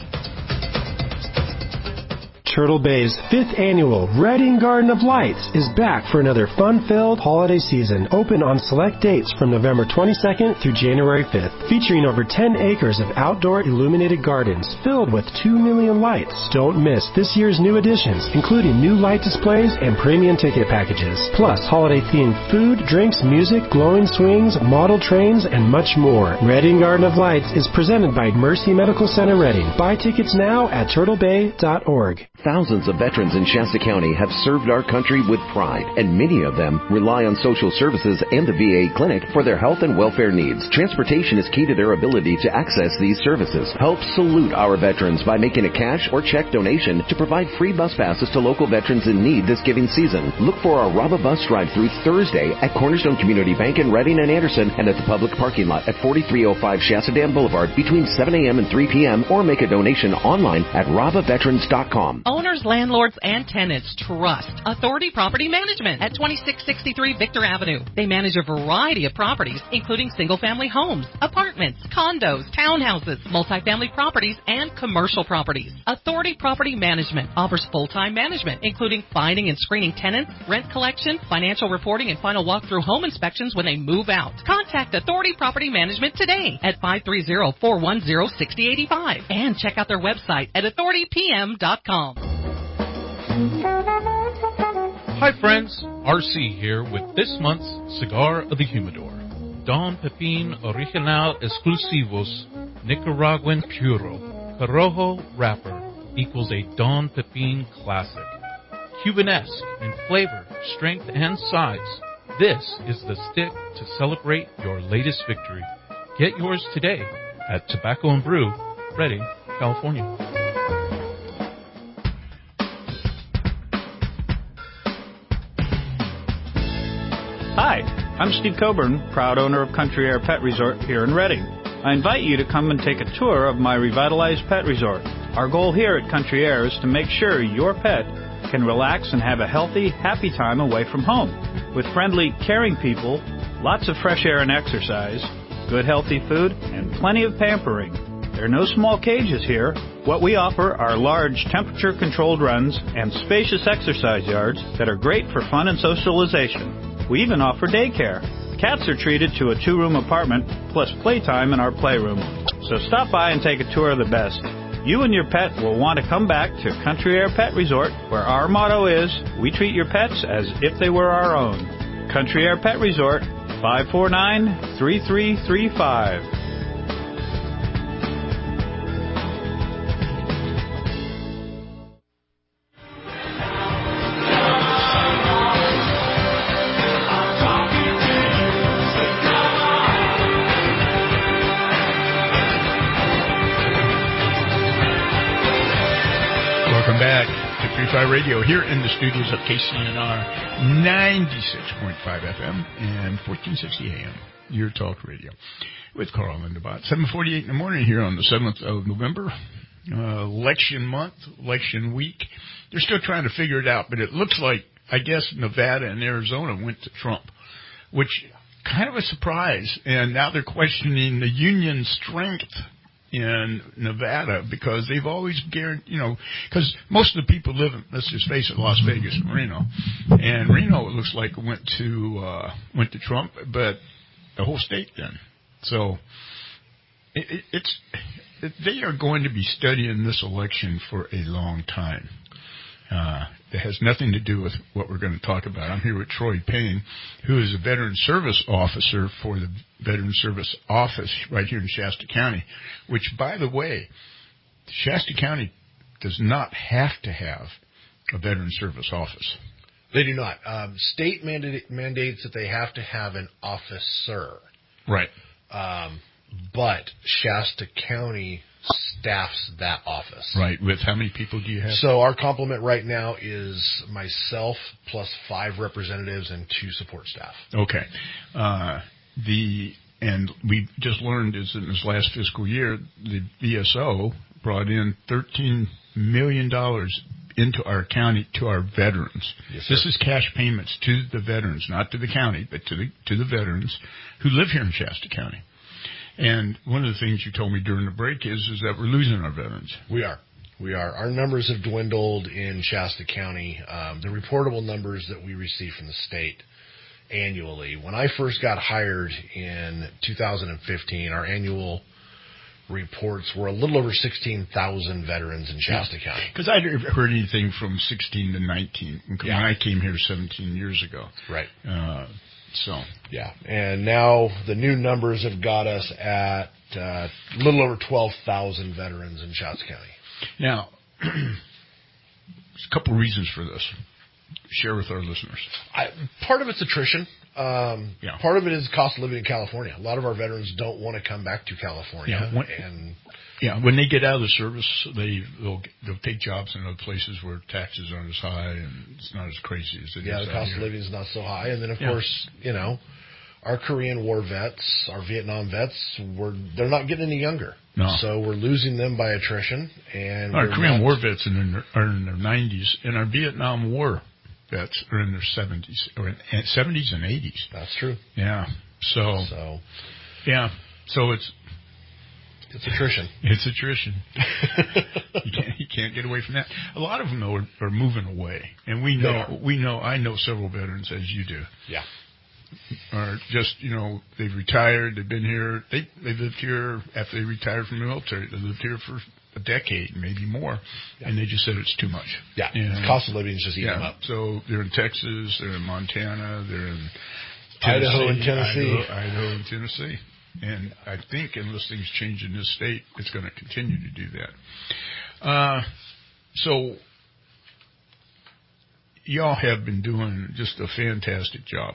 Turtle Bay's fifth annual Redding Garden of Lights is back for another fun-filled holiday season, open on select dates from November twenty-second through January fifth, featuring over ten acres of outdoor illuminated gardens filled with two million lights. Don't miss this year's new additions, including new light displays and premium ticket packages, plus holiday-themed food, drinks, music, glowing swings, model trains, and much more. Redding Garden of Lights is presented by Mercy Medical Center Redding. Buy tickets now at turtle bay dot org. Thousands of veterans in Shasta County have served our country with pride, and many of them rely on social services and the V A clinic for their health and welfare needs. Transportation is key to their ability to access these services. Help salute our veterans by making a cash or check donation to provide free bus passes to local veterans in need this giving season. Look for our Robba Bus drive-through Thursday at Cornerstone Community Bank in Redding and Anderson, and at the public parking lot at forty-three oh five Shasta Dam Boulevard between seven a.m. and three p.m. or make a donation online at robba veterans dot com. Owners, landlords, and tenants trust Authority Property Management at twenty-six sixty-three Victor Avenue. They manage a variety of properties, including single-family homes, apartments, condos, townhouses, multifamily properties, and commercial properties. Authority Property Management offers full-time management, including finding and screening tenants, rent collection, financial reporting, and final walkthrough home inspections when they move out. Contact Authority Property Management today at five three zero, four one zero, six zero eight five and check out their website at authority p m dot com. Hi friends, R C here with this month's Cigar of the Humidor. Don Pepin Original Exclusivos Nicaraguan Puro Corojo Wrapper equals a Don Pepin classic. Cubanesque in flavor, strength, and size, this is the stick to celebrate your latest victory. Get yours today at Tobacco and Brew, Redding, California. Hi, I'm Steve Coburn, proud owner of Country Air Pet Resort here in Redding. I invite you to come and take a tour of my revitalized pet resort. Our goal here at Country Air is to make sure your pet can relax and have a healthy, happy time away from home. With friendly, caring people, lots of fresh air and exercise, good healthy food, and plenty of pampering. There are no small cages here. What we offer are large temperature-controlled runs and spacious exercise yards that are great for fun and socialization. We even offer daycare. Cats are treated to a two-room apartment plus playtime in our playroom. So stop by and take a tour of the best. You and your pet will want to come back to Country Air Pet Resort, where our motto is, we treat your pets as if they were our own. Country Air Pet Resort, five four nine, three three three five. Radio here in the studios of K C N R ninety-six point five F M and fourteen sixty A M, your talk radio, with Carl Lindenbot. seven forty-eight in the morning here on the seventh of November, uh, election month, election week. They're still trying to figure it out, but it looks like, I guess, Nevada and Arizona went to Trump, which kind of a surprise. And now they're questioning the union strength in Nevada, because they've always guaranteed, you know, because most of the people live in, let's just face it, Las Vegas and Reno. And Reno, it looks like, went to, uh, went to Trump, but the whole state then. So it, it, it's, it, they are going to be studying this election for a long time. Uh, it has nothing to do with what we're going to talk about. I'm here with Troy Payne, who is a veteran service officer for the Veteran Service Office right here in Shasta County, which, by the way, Shasta County does not have to have a veteran service office. They do not. Um, state mandate, mandates that they have to have an officer. Right. Um, but Shasta County staffs that office. Right. With how many people do you have? So our complement right now is myself plus five representatives and two support staff. Okay. Uh, the and we just learned is in this last fiscal year, the V S O brought in thirteen million dollars into our county to our veterans. Yes, sir. This is cash payments to the veterans, not to the county, but to the to the veterans who live here in Shasta County. And one of the things you told me during the break is is that we're losing our veterans. We are. We are. Our numbers have dwindled in Shasta County. Um, the reportable numbers that we receive from the state annually. When I first got hired in two thousand fifteen, our annual reports were a little over sixteen thousand veterans in Shasta yeah. County. Because I never heard anything from sixteen to nineteen when yeah. I came here seventeen years ago. Right. Uh, so. Yeah. And now the new numbers have got us at uh, a little over twelve thousand veterans in Shasta County. Now, there's a couple reasons for this. Share with our listeners. I, part of it's attrition. Um, yeah. Part of it is cost of living in California. A lot of our veterans don't want to come back to California. Yeah, when, and yeah, when they get out of the service, they, they'll, they'll take jobs in other places where taxes aren't as high and it's not as crazy as it yeah, is. Yeah, the cost here. of living is not so high. And then, of yeah. course, you know, our Korean War vets, our Vietnam vets, we're, they're not getting any younger. No. So we're losing them by attrition. And our Korean not, War vets are in, their, are in their nineties, and our Vietnam War vets are in their seventies, or in seventies and eighties. That's true. Yeah. So. So. Yeah. So it's. It's attrition. It's attrition. you can't you can't get away from that. A lot of them though are, are moving away, and we know we know I know several veterans as you do. Yeah. Are just you know they've retired, they've been here, they they lived here after they retired from the military. They lived here for a decade, maybe more, yeah. and they just said it's too much. Yeah, and, the cost of living is just eating yeah, them up. So they're in Texas, they're in Montana, they're in Tennessee, Idaho and Tennessee, Idaho, Idaho and Tennessee. And I think unless things change in this state, it's going to continue to do that. Uh, so y'all have been doing just a fantastic job.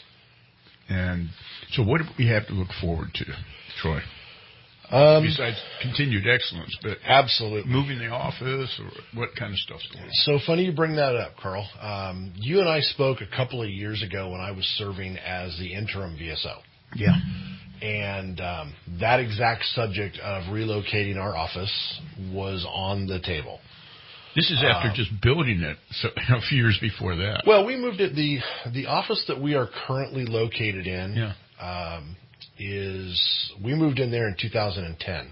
And so what do we have to look forward to, Troy? Um, Besides continued excellence, but absolutely moving the office or what kind of stuff's going on? So funny you bring that up, Carl. Um, you and I spoke a couple of years ago when I was serving as the interim V S O. Yeah. And um, that exact subject of relocating our office was on the table. This is after um, just building it so, a few years before that. Well, we moved it. The the office that we are currently located in yeah. um, is we moved in there in two thousand ten.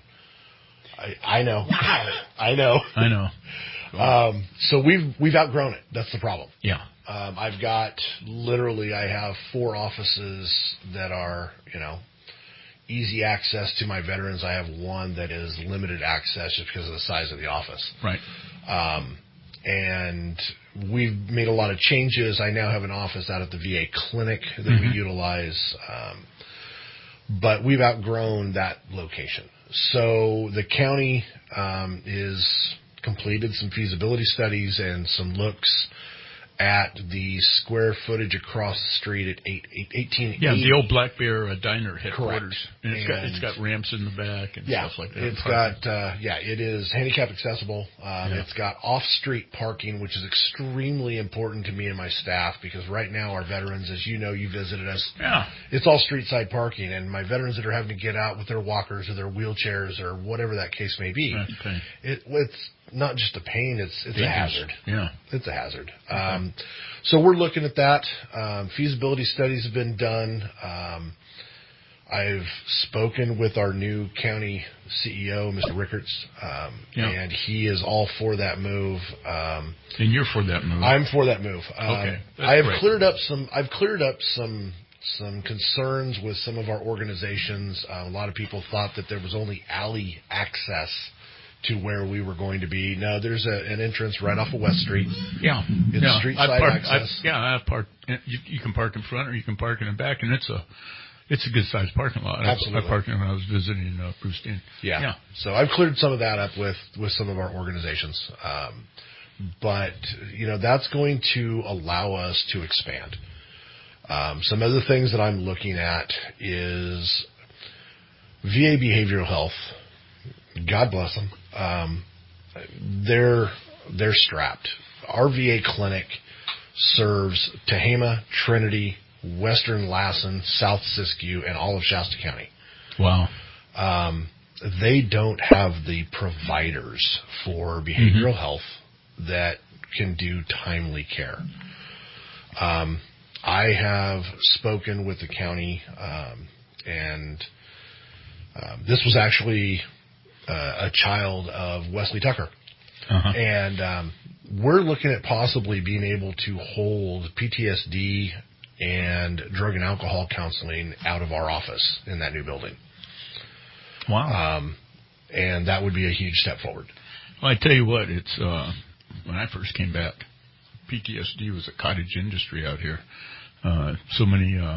I, I know. I know. I know. Um, so we've we've outgrown it. That's the problem. Yeah. Um, I've got literally I have four offices that are you know easy access to my veterans. I have one that is limited access just because of the size of the office. Right. Um, and we've made a lot of changes. I now have an office out at the V A clinic that mm-hmm. we utilize. Um, but we've outgrown that location. So the county um, is completed some feasibility studies and some looks at the square footage across the street at eight, eight, eighteen eighty. Yeah, the old Black Bear uh, Diner headquarters. Correct. And it's and got it's got ramps in the back and yeah, stuff like that. It's got uh, yeah, it is handicap accessible. Um, yeah. It's got off-street parking, which is extremely important to me and my staff because right now our veterans, as you know, you visited us. Yeah. It's all street-side parking, and my veterans that are having to get out with their walkers or their wheelchairs or whatever that case may be, okay. it, it's not just a pain, it's it's it a hazard. Yeah. It's a hazard. Okay. Um, so we're looking at that. Um, feasibility studies have been done. Um, I've spoken with our new county C E O, Mister Rickards, um, yeah. and he is all for that move. Um, and you're for that move. I'm for that move. Um, okay. That's I have great. cleared up some. I've cleared up some some concerns with some of our organizations. Uh, a lot of people thought that there was only alley access to where we were going to be. No, there's a, an entrance right off of West Street. Yeah. It's yeah. street I side park, access. I, yeah, I park. You, you can park in front or you can park in the back, and it's a it's a good sized parking lot. Absolutely. I, I parked in when I was visiting uh, Bruce Dean. Yeah. yeah. So I've cleared some of that up with, with some of our organizations. Um, but, you know, that's going to allow us to expand. Um, some other things that I'm looking at is V A Behavioral Health. God bless them. Um, they're, they're strapped. Our V A clinic serves Tehama, Trinity, Western Lassen, South Siskiyou, and all of Shasta County. Wow. Um, they don't have the providers for behavioral mm-hmm. health that can do timely care. Um, I have spoken with the county, um, and um, this was actually uh, a child of Wesley Tucker. Uh-huh. And um, we're looking at possibly being able to hold P T S D and drug and alcohol counseling out of our office in that new building. Wow. Um, and that would be a huge step forward. Well, I tell you what, it's uh, when I first came back, P T S D was a cottage industry out here. Uh, so many uh,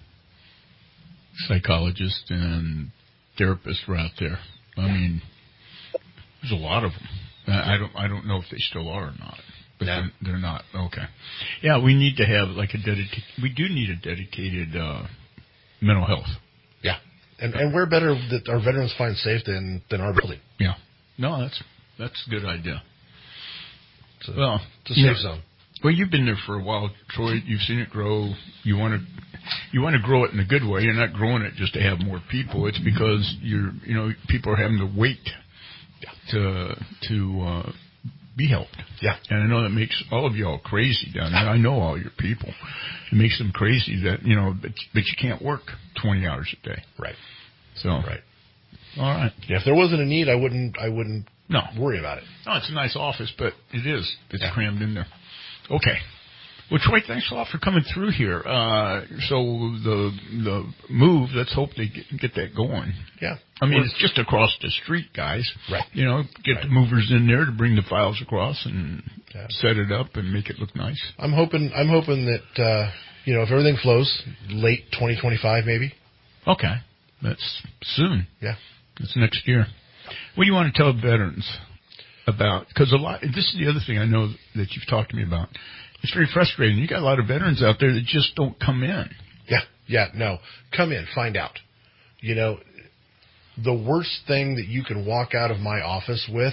psychologists and therapists were out there. I mean, there's a lot of them. I don't. I don't know if they still are or not, but no. they're, they're not. Okay. Yeah, we need to have like a dedicated. We do need a dedicated uh, mental health. Yeah, and and we're better that our veterans find safe than than our building. Yeah. No, that's that's a good idea. It's a, well, it's a safe know, zone. Well, you've been there for a while, Troy. You've seen it grow. You want to you want to grow it in a good way. You're not growing it just to have more people. It's because you're you know people are having to wait. To to uh, be helped. Yeah. And I know that makes all of y'all crazy down there. I know all your people. It makes them crazy that, you know, but, but you can't work twenty hours a day. Right. So. Right. All right. Yeah, if there wasn't a need, I wouldn't, I wouldn't no. worry about it. No, it's a nice office, but it is. It's yeah. crammed in there. Okay. Well, Troy, thanks a lot for coming through here. Uh, so the the move, let's hope they get, get that going. Yeah. I mean, We're, it's just across the street, guys. Right. You know, get right. the movers in there to bring the files across and yeah. set it up and make it look nice. I'm hoping, I'm hoping that, uh, you know, if everything flows, late twenty twenty-five maybe. Okay. That's soon. Yeah. That's next year. What do you want to tell veterans about? Because a lot, this is the other thing I know that you've talked to me about. It's very frustrating. You got a lot of veterans out there that just don't come in. Yeah, yeah, no. Come in, find out. You know, the worst thing that you can walk out of my office with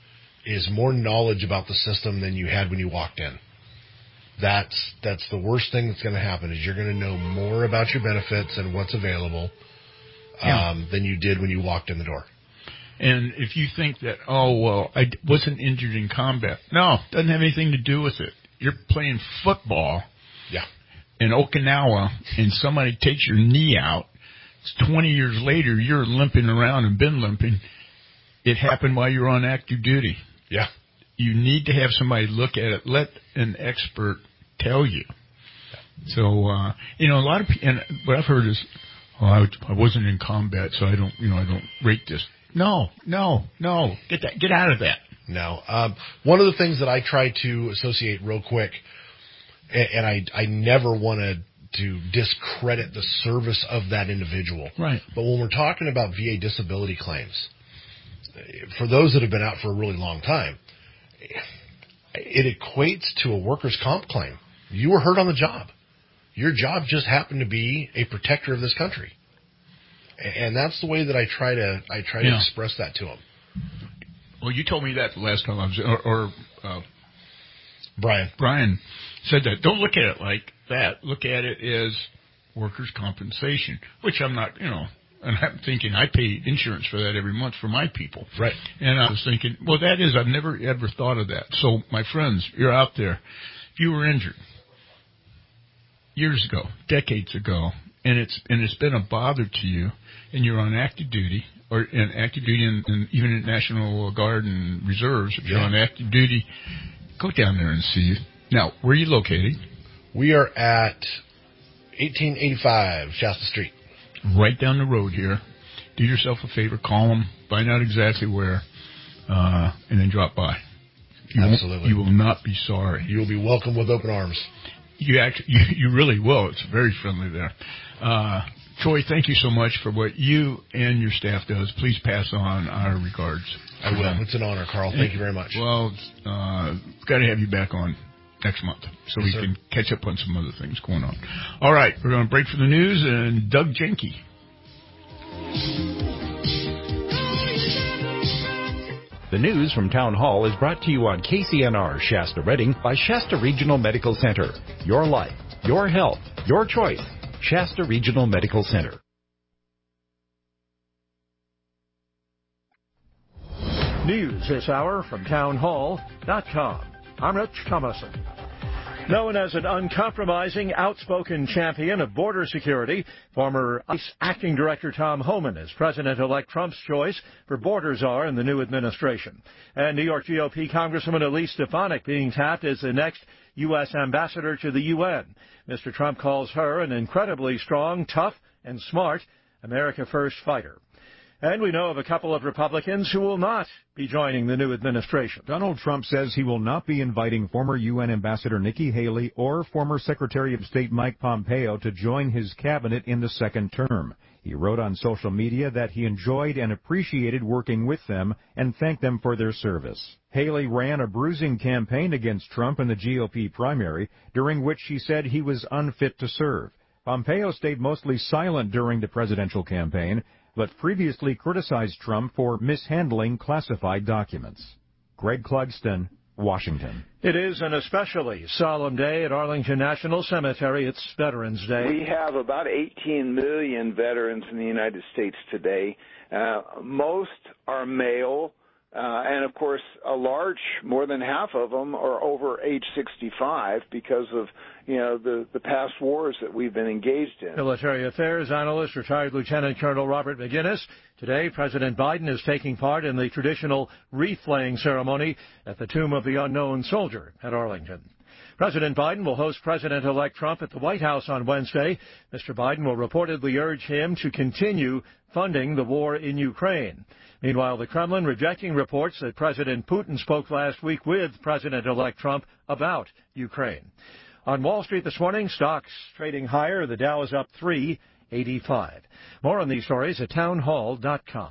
is more knowledge about the system than you had when you walked in. That's that's the worst thing that's going to happen is you're going to know more about your benefits and what's available yeah. um, than you did when you walked in the door. And if you think that, oh, well, I wasn't injured in combat. No, doesn't have anything to do with it. You're playing football yeah. in Okinawa, and somebody takes your knee out. It's twenty years later, you're limping around and been limping. It happened while you were on active duty. Yeah. You need to have somebody look at it. Let an expert tell you. Yeah. So, uh, you know, a lot of people, and what I've heard is, oh, I, I wasn't in combat, so I don't, you know, I don't rate this. No, no, no. Get that, get out of that. No. Um, one of the things that I try to associate real quick, and, and I, I never want to to discredit the service of that individual. Right. But when we're talking about V A disability claims, for those that have been out for a really long time, it equates to a workers' comp claim. You were hurt on the job. Your job just happened to be a protector of this country. And that's the way that I try to I try to yeah. express that to them. Well, you told me that the last time I was, or, or uh, Brian. Brian said that. Don't look at it like that. Look at it as workers' compensation, which I'm not, you know, and I'm thinking I pay insurance for that every month for my people. Right. And I was thinking, well, that is, I've never ever thought of that. So, my friends, you're out there. If you were injured years ago, decades ago, and it's and it's been a bother to you, and you're on active duty, or in active duty, and, and even in National Guard and Reserves, if you're yeah. on active duty, go down there and see you. Now, where are you located? We are at eighteen eighty-five Shasta Street. Right down the road here. Do yourself a favor, call them, find out exactly where, uh, and then drop by. You Absolutely. You will not be sorry. You will be welcome with open arms. You actually, you, you really will. It's very friendly there. Uh, Troy, thank you so much for what you and your staff does. Please pass on our regards. I will. It's an honor, Carl. Thank you very much. Well, uh, got to have you back on next month so yes, we sir. can catch up on some other things going on. All right, we're going to break for the news and Doug Jenke. The news from Town Hall is brought to you on K C N R Shasta Redding by Shasta Regional Medical Center. Your life, your health, your choice. Shasta Regional Medical Center. News this hour from town hall dot com. I'm Rich Thomason. Known as an uncompromising, outspoken champion of border security, former ICE Acting Director Tom Homan is President-elect Trump's choice for border czar in the new administration. And New York G O P Congresswoman Elise Stefanik being tapped as the next U S ambassador to the U N. Mister Trump calls her an incredibly strong, tough, and smart America First fighter. And we know of a couple of Republicans who will not be joining the new administration. Donald Trump says he will not be inviting former U N Ambassador Nikki Haley or former Secretary of State Mike Pompeo to join his cabinet in the second term. He wrote on social media that he enjoyed and appreciated working with them and thanked them for their service. Haley ran a bruising campaign against Trump in the G O P primary, during which she said he was unfit to serve. Pompeo stayed mostly silent during the presidential campaign, but previously criticized Trump for mishandling classified documents. Greg Clugston, Washington. It is an especially solemn day at Arlington National Cemetery. It's Veterans Day. We have about eighteen million veterans in the United States today. Uh, most are male, uh, and of course, a large, more than half of them are over age sixty-five because of, you know, the, the past wars that we've been engaged in. Military affairs analyst, retired Lieutenant Colonel Robert McGinnis. Today, President Biden is taking part in the traditional wreath-laying ceremony at the Tomb of the Unknown Soldier at Arlington. President Biden will host President-elect Trump at the White House on Wednesday. Mister Biden will reportedly urge him to continue funding the war in Ukraine. Meanwhile, the Kremlin rejecting reports that President Putin spoke last week with President-elect Trump about Ukraine. On Wall Street this morning, stocks trading higher. The Dow is up three eighty-five. More on these stories at town hall dot com.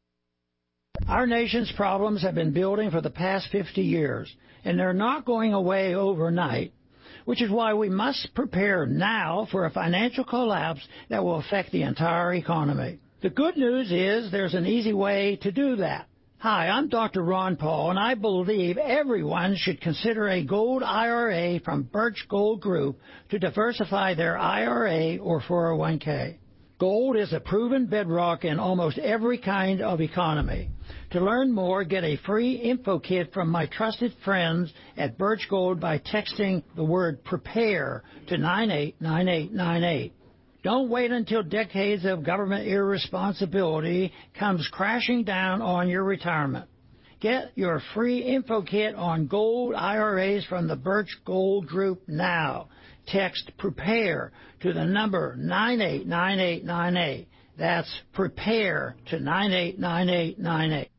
Our nation's problems have been building for the past fifty years, and they're not going away overnight, which is why we must prepare now for a financial collapse that will affect the entire economy. The good news is there's an easy way to do that. Hi, I'm Doctor Ron Paul, and I believe everyone should consider a gold I R A from Birch Gold Group to diversify their I R A or four oh one k. Gold is a proven bedrock in almost every kind of economy. To learn more, get a free info kit from my trusted friends at Birch Gold by texting the word PREPARE to nine eight nine eight nine eight. Don't wait until decades of government irresponsibility comes crashing down on your retirement. Get your free info kit on gold I R As from the Birch Gold Group now. Text PREPARE to the number nine eight nine eight nine eight. That's PREPARE to nine eight nine eight nine eight.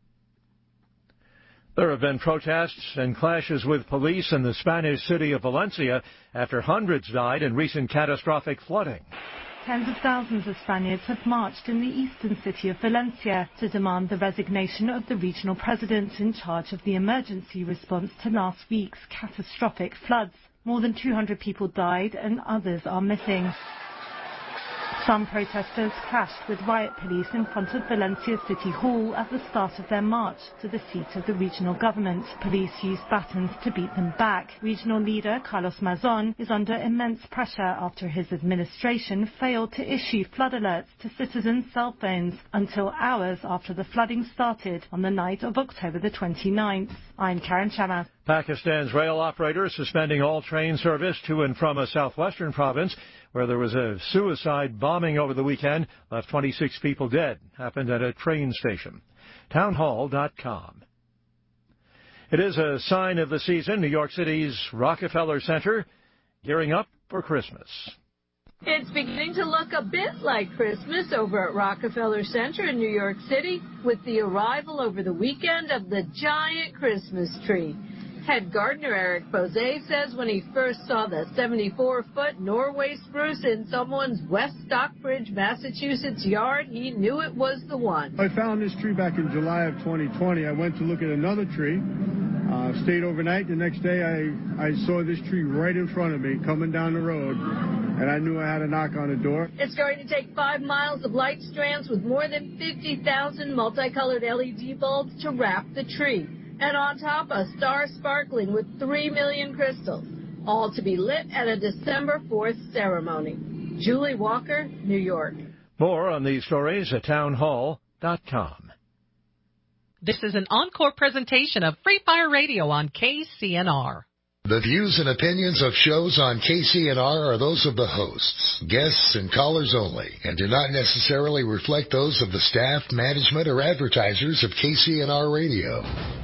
There have been protests and clashes with police in the Spanish city of Valencia after hundreds died in recent catastrophic flooding. Tens of thousands of Spaniards have marched in the eastern city of Valencia to demand the resignation of the regional president in charge of the emergency response to last week's catastrophic floods. More than two hundred people died and others are missing. Some protesters clashed with riot police in front of Valencia City Hall at the start of their march to the seat of the regional government. Police used batons to beat them back. Regional leader Carlos Mazon is under immense pressure after his administration failed to issue flood alerts to citizens' cell phones until hours after the flooding started on the night of October the twenty-ninth. I'm Karen Sharma. Pakistan's rail operator is suspending all train service to and from a southwestern province where there was a suicide bombing over the weekend, left twenty-six people dead. Happened at a train station. town hall dot com. It is a sign of the season. New York City's Rockefeller Center gearing up for Christmas. It's beginning to look a bit like Christmas over at Rockefeller Center in New York City with the arrival over the weekend of the giant Christmas tree. Head gardener Eric Bose says when he first saw the seventy-four foot Norway spruce in someone's West Stockbridge, Massachusetts yard, he knew it was the one. I found this tree back in July of twenty twenty. I went to look at another tree, uh, stayed overnight. The next day I, I saw this tree right in front of me coming down the road, and I knew I had to knock on the door. It's going to take five miles of light strands with more than fifty thousand multicolored L E D bulbs to wrap the tree. And on top, a star sparkling with three million crystals, all to be lit at a December fourth ceremony. Julie Walker, New York. More on these stories at town hall dot com. This is an encore presentation of Free Fire Radio on K C N R. The views and opinions of shows on K C N R are those of the hosts, guests, and callers only, and do not necessarily reflect those of the staff, management, or advertisers of K C N R Radio.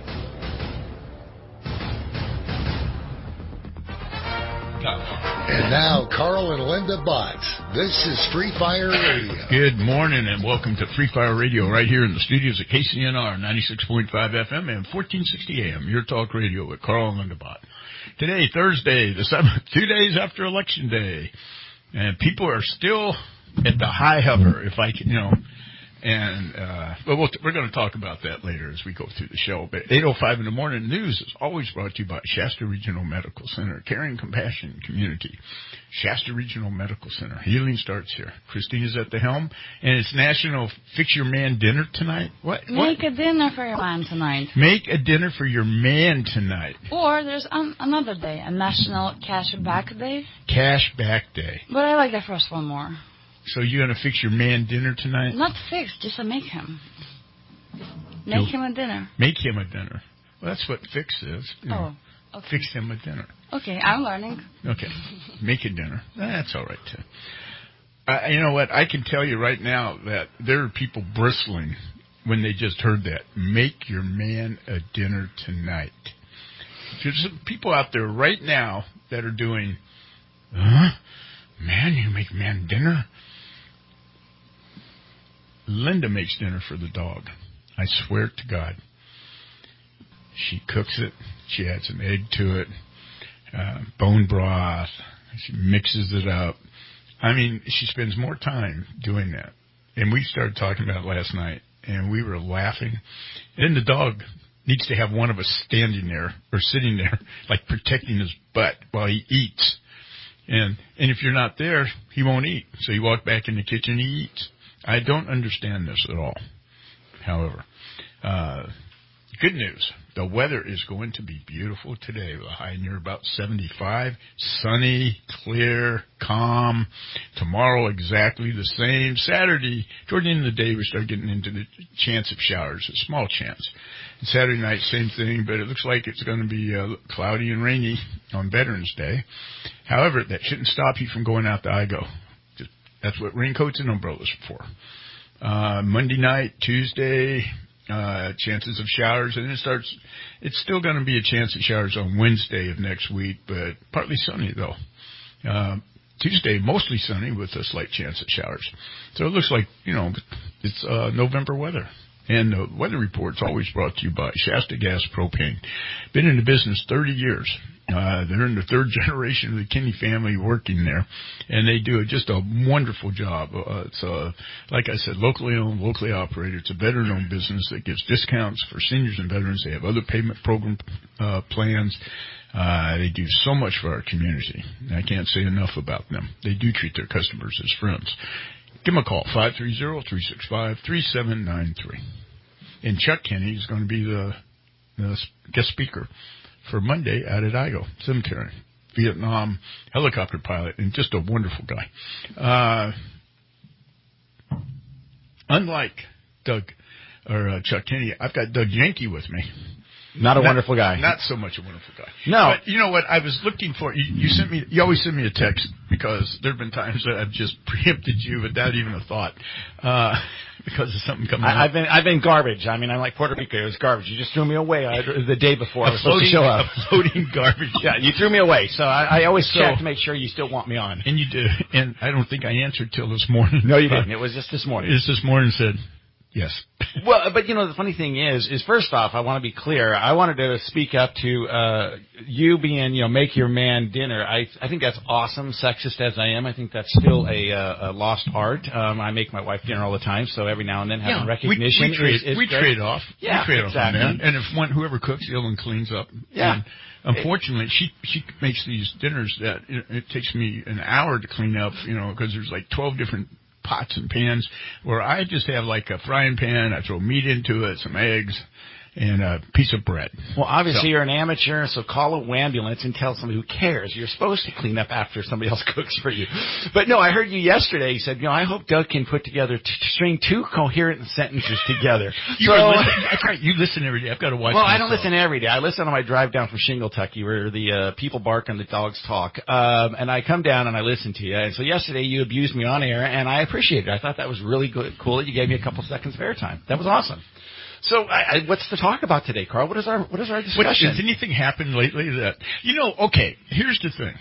And now, Carl and Linda Bott. This is Free Fire Radio. Good morning and welcome to Free Fire Radio right here in the studios at K C N R ninety-six point five F M and fourteen sixty A M, your talk radio with Carl and Linda Bott. Today, Thursday, the seventh, two days after Election Day, and people are still at the high hover, if I can, you know, and, uh, but we'll, we're going to talk about that later as we go through the show. But eight oh five in the morning news is always brought to you by Shasta Regional Medical Center, caring, compassion, community. Shasta Regional Medical Center. Healing starts here. Christine is at the helm, and it's National Fix Your Man Dinner tonight. What? Make what? a dinner for your man tonight. Make a dinner for your man tonight. Or there's um, another day, a National Cash Back Day. Cash Back Day. But I like the first one more. So you're going to fix your man dinner tonight? Not fix, just to make him. Make You'll him a dinner. Make him a dinner. Well, that's what fix is. You know, oh, okay. Fix him a dinner. Okay, I'm learning. Okay. Make a dinner. That's all right, too. Uh, you know what? I can tell you right now that there are people bristling when they just heard that. Make your man a dinner tonight. There's some people out there right now that are doing, huh? Man, you make man dinner? Linda makes dinner for the dog. I swear to God. She cooks it. She adds an egg to it, uh, bone broth. She mixes it up. I mean, she spends more time doing that. And we started talking about it last night, and we were laughing. And the dog needs to have one of us standing there or sitting there, like protecting his butt while he eats. And and if you're not there, he won't eat. So you walk back in the kitchen, he eats. I don't understand this at all. However, uh, good news. The weather is going to be beautiful today. The high near about seventy-five. Sunny, clear, calm. Tomorrow exactly the same. Saturday, toward the end of the day, we start getting into the chance of showers, a small chance. And Saturday night, same thing, but it looks like it's going to be uh, cloudy and rainy on Veterans Day. However, that shouldn't stop you from going out to I G O. Just, that's what raincoats and umbrellas are for. Uh, Monday night, Tuesday, uh, chances of showers, and it starts, it's still going to be a chance of showers on Wednesday of next week, but partly sunny though. Uh, Tuesday, mostly sunny with a slight chance of showers. So it looks like, you know, it's uh, November weather. And the weather report's always brought to you by Shasta Gas Propane. Been in the business thirty years. Uh, they're in the third generation of the Kinney family working there, and they do just a wonderful job. Uh, it's, uh, like I said, locally owned, locally operated. It's a veteran-owned business that gives discounts for seniors and veterans. They have other payment program uh, plans. Uh, they do so much for our community. I can't say enough about them. They do treat their customers as friends. Give them a call, five three zero, three six five, three seven nine three. And Chuck Kenny is going to be the, the guest speaker for Monday out at I G O Cemetery. Vietnam helicopter pilot and just a wonderful guy. Uh, unlike Doug or uh, Chuck Kenny, I've got Doug Yankee with me. Not a not, wonderful guy. Not so much a wonderful guy. No. But you know what? I was looking for, you, you sent me, you always send me a text because there have been times that I've just preempted you without even a thought, uh, because of something coming I, up. I've been, I've been garbage. I mean, I'm like Puerto Rico. It was garbage. You just threw me away I, the day before I was supposed to show up. Floating garbage. Yeah, you threw me away. So I, I always So- check to make sure you still want me on. And you did. And I don't think I answered till this morning. No, you didn't. It was just this morning. Just this morning said, Yes. Well, but, you know, the funny thing is, is first off, I want to be clear. I wanted to speak up to uh you being, you know, make your man dinner. I I think that's awesome, sexist as I am. I think that's still a, uh, a lost art. Um, I make my wife dinner all the time, so every now and then having yeah, recognition we, we trade, is, is we great. trade off. Yeah, we trade exactly. off on that. And if one, whoever cooks, the other one cleans up. Yeah. And unfortunately, she she makes these dinners that it, it takes me an hour to clean up, you know, because there's like twelve different pots and pans, where I just have like a frying pan, I throw meat into it, some eggs, and a piece of bread. Well, obviously so. You're an amateur, so call a ambulance and tell somebody who cares. You're supposed to clean up after somebody else cooks for you. But no, I heard you yesterday. You said, you know, I hope Doug can put together, t- string two coherent sentences together. you, so, listen, I can't, you listen every day. I've got to watch Well, myself. I don't listen every day. I listen on my drive down from Shingletucky where the uh, people bark and the dogs talk. Um, and I come down and I listen to you. And so yesterday you abused me on air, and I appreciate it. I thought that was really good, cool that you gave me a couple seconds of airtime. That was awesome. So, I, I, what's to talk about today, Carl? What is our what is our discussion? What, has anything happened lately that you know? Okay, here's the thing.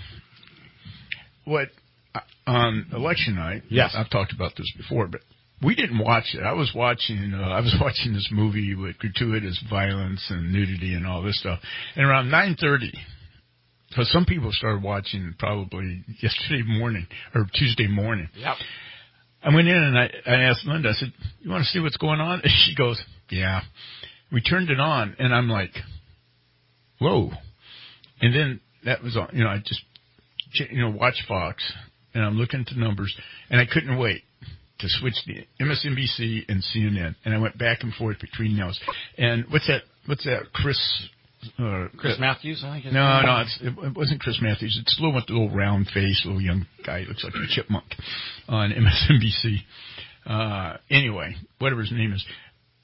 What on election night? Yes, I've talked about this before, but we didn't watch it. I was watching. Uh, I was watching this movie with gratuitous violence and nudity and all this stuff. And around nine thirty, because some people started watching probably yesterday morning or Tuesday morning. Yep. I went in and I, I asked Linda. I said, "You want to see what's going on?" And she goes, "Yeah." We turned it on, and I'm like, "Whoa!" And then that was on. You know, I just, you know, watch Fox, and I'm looking at the numbers, and I couldn't wait to switch to M S N B C and C N N, and I went back and forth between those. And what's that? What's that? Chris. Uh, Chris Matthews, I think. No, no, it's, it wasn't Chris Matthews. It's the little with the little round face, little young guy. He looks like a chipmunk on M S N B C. Uh, anyway, whatever his name is.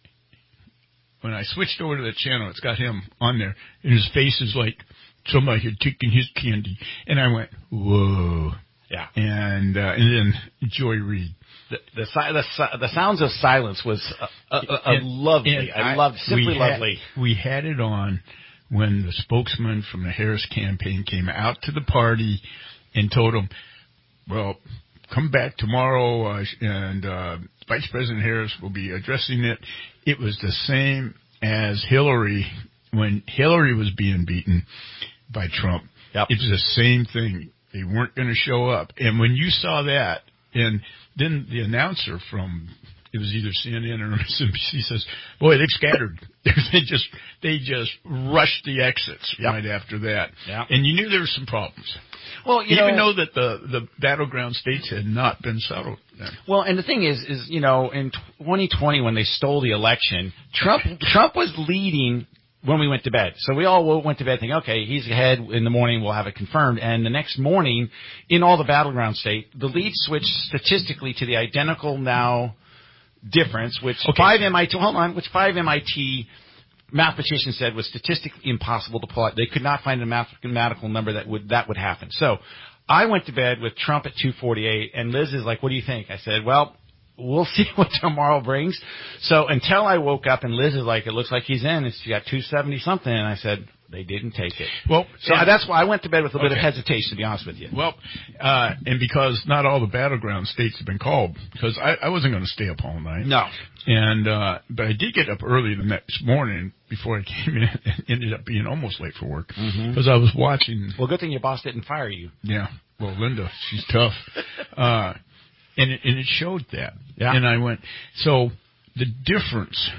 When I switched over to that channel, it's got him on there, and his face is like somebody had taken his candy. And I went, whoa. Yeah. And uh, and then Joy Reid. The the, the the sounds of silence was uh, uh, uh, and, lovely. And I, I loved simply we had, lovely. We had it on when the spokesman from the Harris campaign came out to the party and told them, well, come back tomorrow, uh, and uh, Vice President Harris will be addressing it. It was the same as Hillary when Hillary was being beaten by Trump. Yep. It was the same thing. They weren't going to show up. And when you saw that, and then the announcer from, it was either C N N or M S N B C says, boy, they've scattered. they just they just rushed the exits yep. right after that. Yep. And you knew there were some problems. Well, you Even know, though that the, the battleground states had not been settled. Then. Well, and the thing is, is, you know, in twenty twenty when they stole the election, Trump Trump was leading when we went to bed. So we all went to bed thinking, okay, he's ahead in the morning, we'll have it confirmed. And the next morning, in all the battleground state, the lead switched statistically to the identical now difference, which okay. five M I T, hold on, which five M I T mathematicians said was statistically impossible to pull out. They could not find a mathematical number that would that would happen. So I went to bed with Trump at two forty-eight, and Liz is like, what do you think? I said, well, we'll see what tomorrow brings. So until I woke up and Liz is like, it looks like he's in. It's got two seventy something. And I said, they didn't take it. Well, so and, that's why I went to bed with a okay. bit of hesitation, to be honest with you. Well, uh, and because not all the battleground states have been called, because I, I wasn't going to stay up all night. No. And, uh, but I did get up early the next morning before I came in and ended up being almost late for work because mm-hmm. I was watching. Well, good thing your boss didn't fire you. Yeah. Well, Linda, she's tough. uh, and it, and it showed that. Yeah. And I went, so the difference,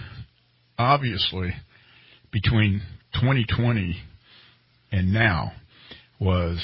obviously, between twenty twenty and now was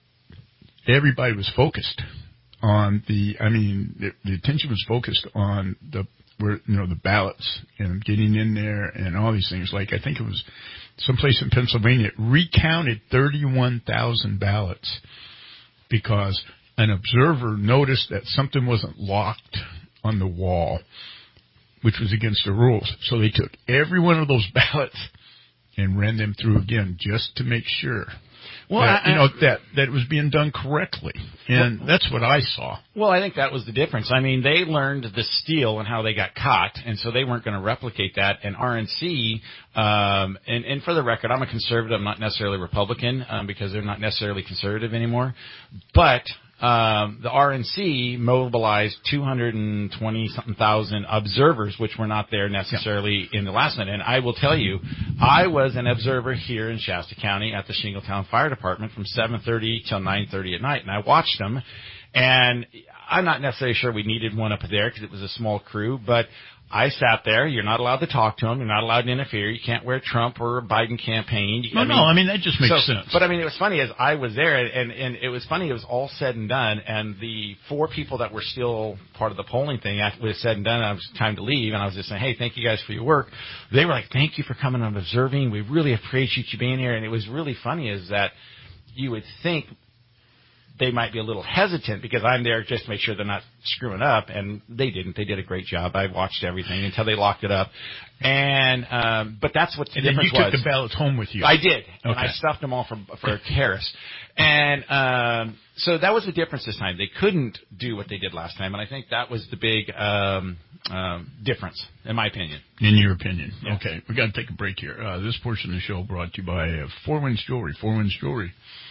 everybody was focused on the, I mean, the, the attention was focused on the, where, you know, the ballots and getting in there and all these things. Like, I think it was someplace in Pennsylvania, it recounted thirty-one thousand ballots because an observer noticed that something wasn't locked on the wall, which was against the rules. So they took every one of those ballots and ran them through again just to make sure well, that, I, you know, that, that it was being done correctly. And well, that's what I saw. Well, I think that was the difference. I mean, they learned the steal and how they got caught, and so they weren't going to replicate that. And R N C, um, and, and for the record, I'm a conservative, I'm not necessarily Republican, um, because they're not necessarily conservative anymore. But um, the R N C mobilized two hundred twenty something thousand observers, which were not there necessarily yeah. in the last minute. And I will tell you, I was an observer here in Shasta County at the Shingletown Fire Department from seven thirty till nine thirty at night, and I watched them. And I'm not necessarily sure we needed one up there because it was a small crew, but I sat there. You're not allowed to talk to them. You're not allowed to interfere. You can't wear Trump or a Biden campaign. No, I mean, no, I mean, that just makes so, sense. But, I mean, it was funny as I was there, and, and it was funny. It was all said and done, and the four people that were still part of the polling thing, after it was said and done, it was time to leave, and I was just saying, hey, thank you guys for your work. They were like, thank you for coming and observing. We really appreciate you being here. And it was really funny is that you would think they might be a little hesitant because I'm there just to make sure they're not screwing up, and they didn't. They did a great job. I watched everything until they locked it up, and um, but that's what the and difference was. And you was. took the ballots home with you. I did, okay. and I stuffed them all for for Harris, and um, so that was the difference this time. They couldn't do what they did last time, and I think that was the big um, um, difference, in my opinion. In your opinion, yeah. Okay. We got to take a break here. Uh, this portion of the show brought to you by uh, Four Winds Jewelry. Four Winds Jewelry.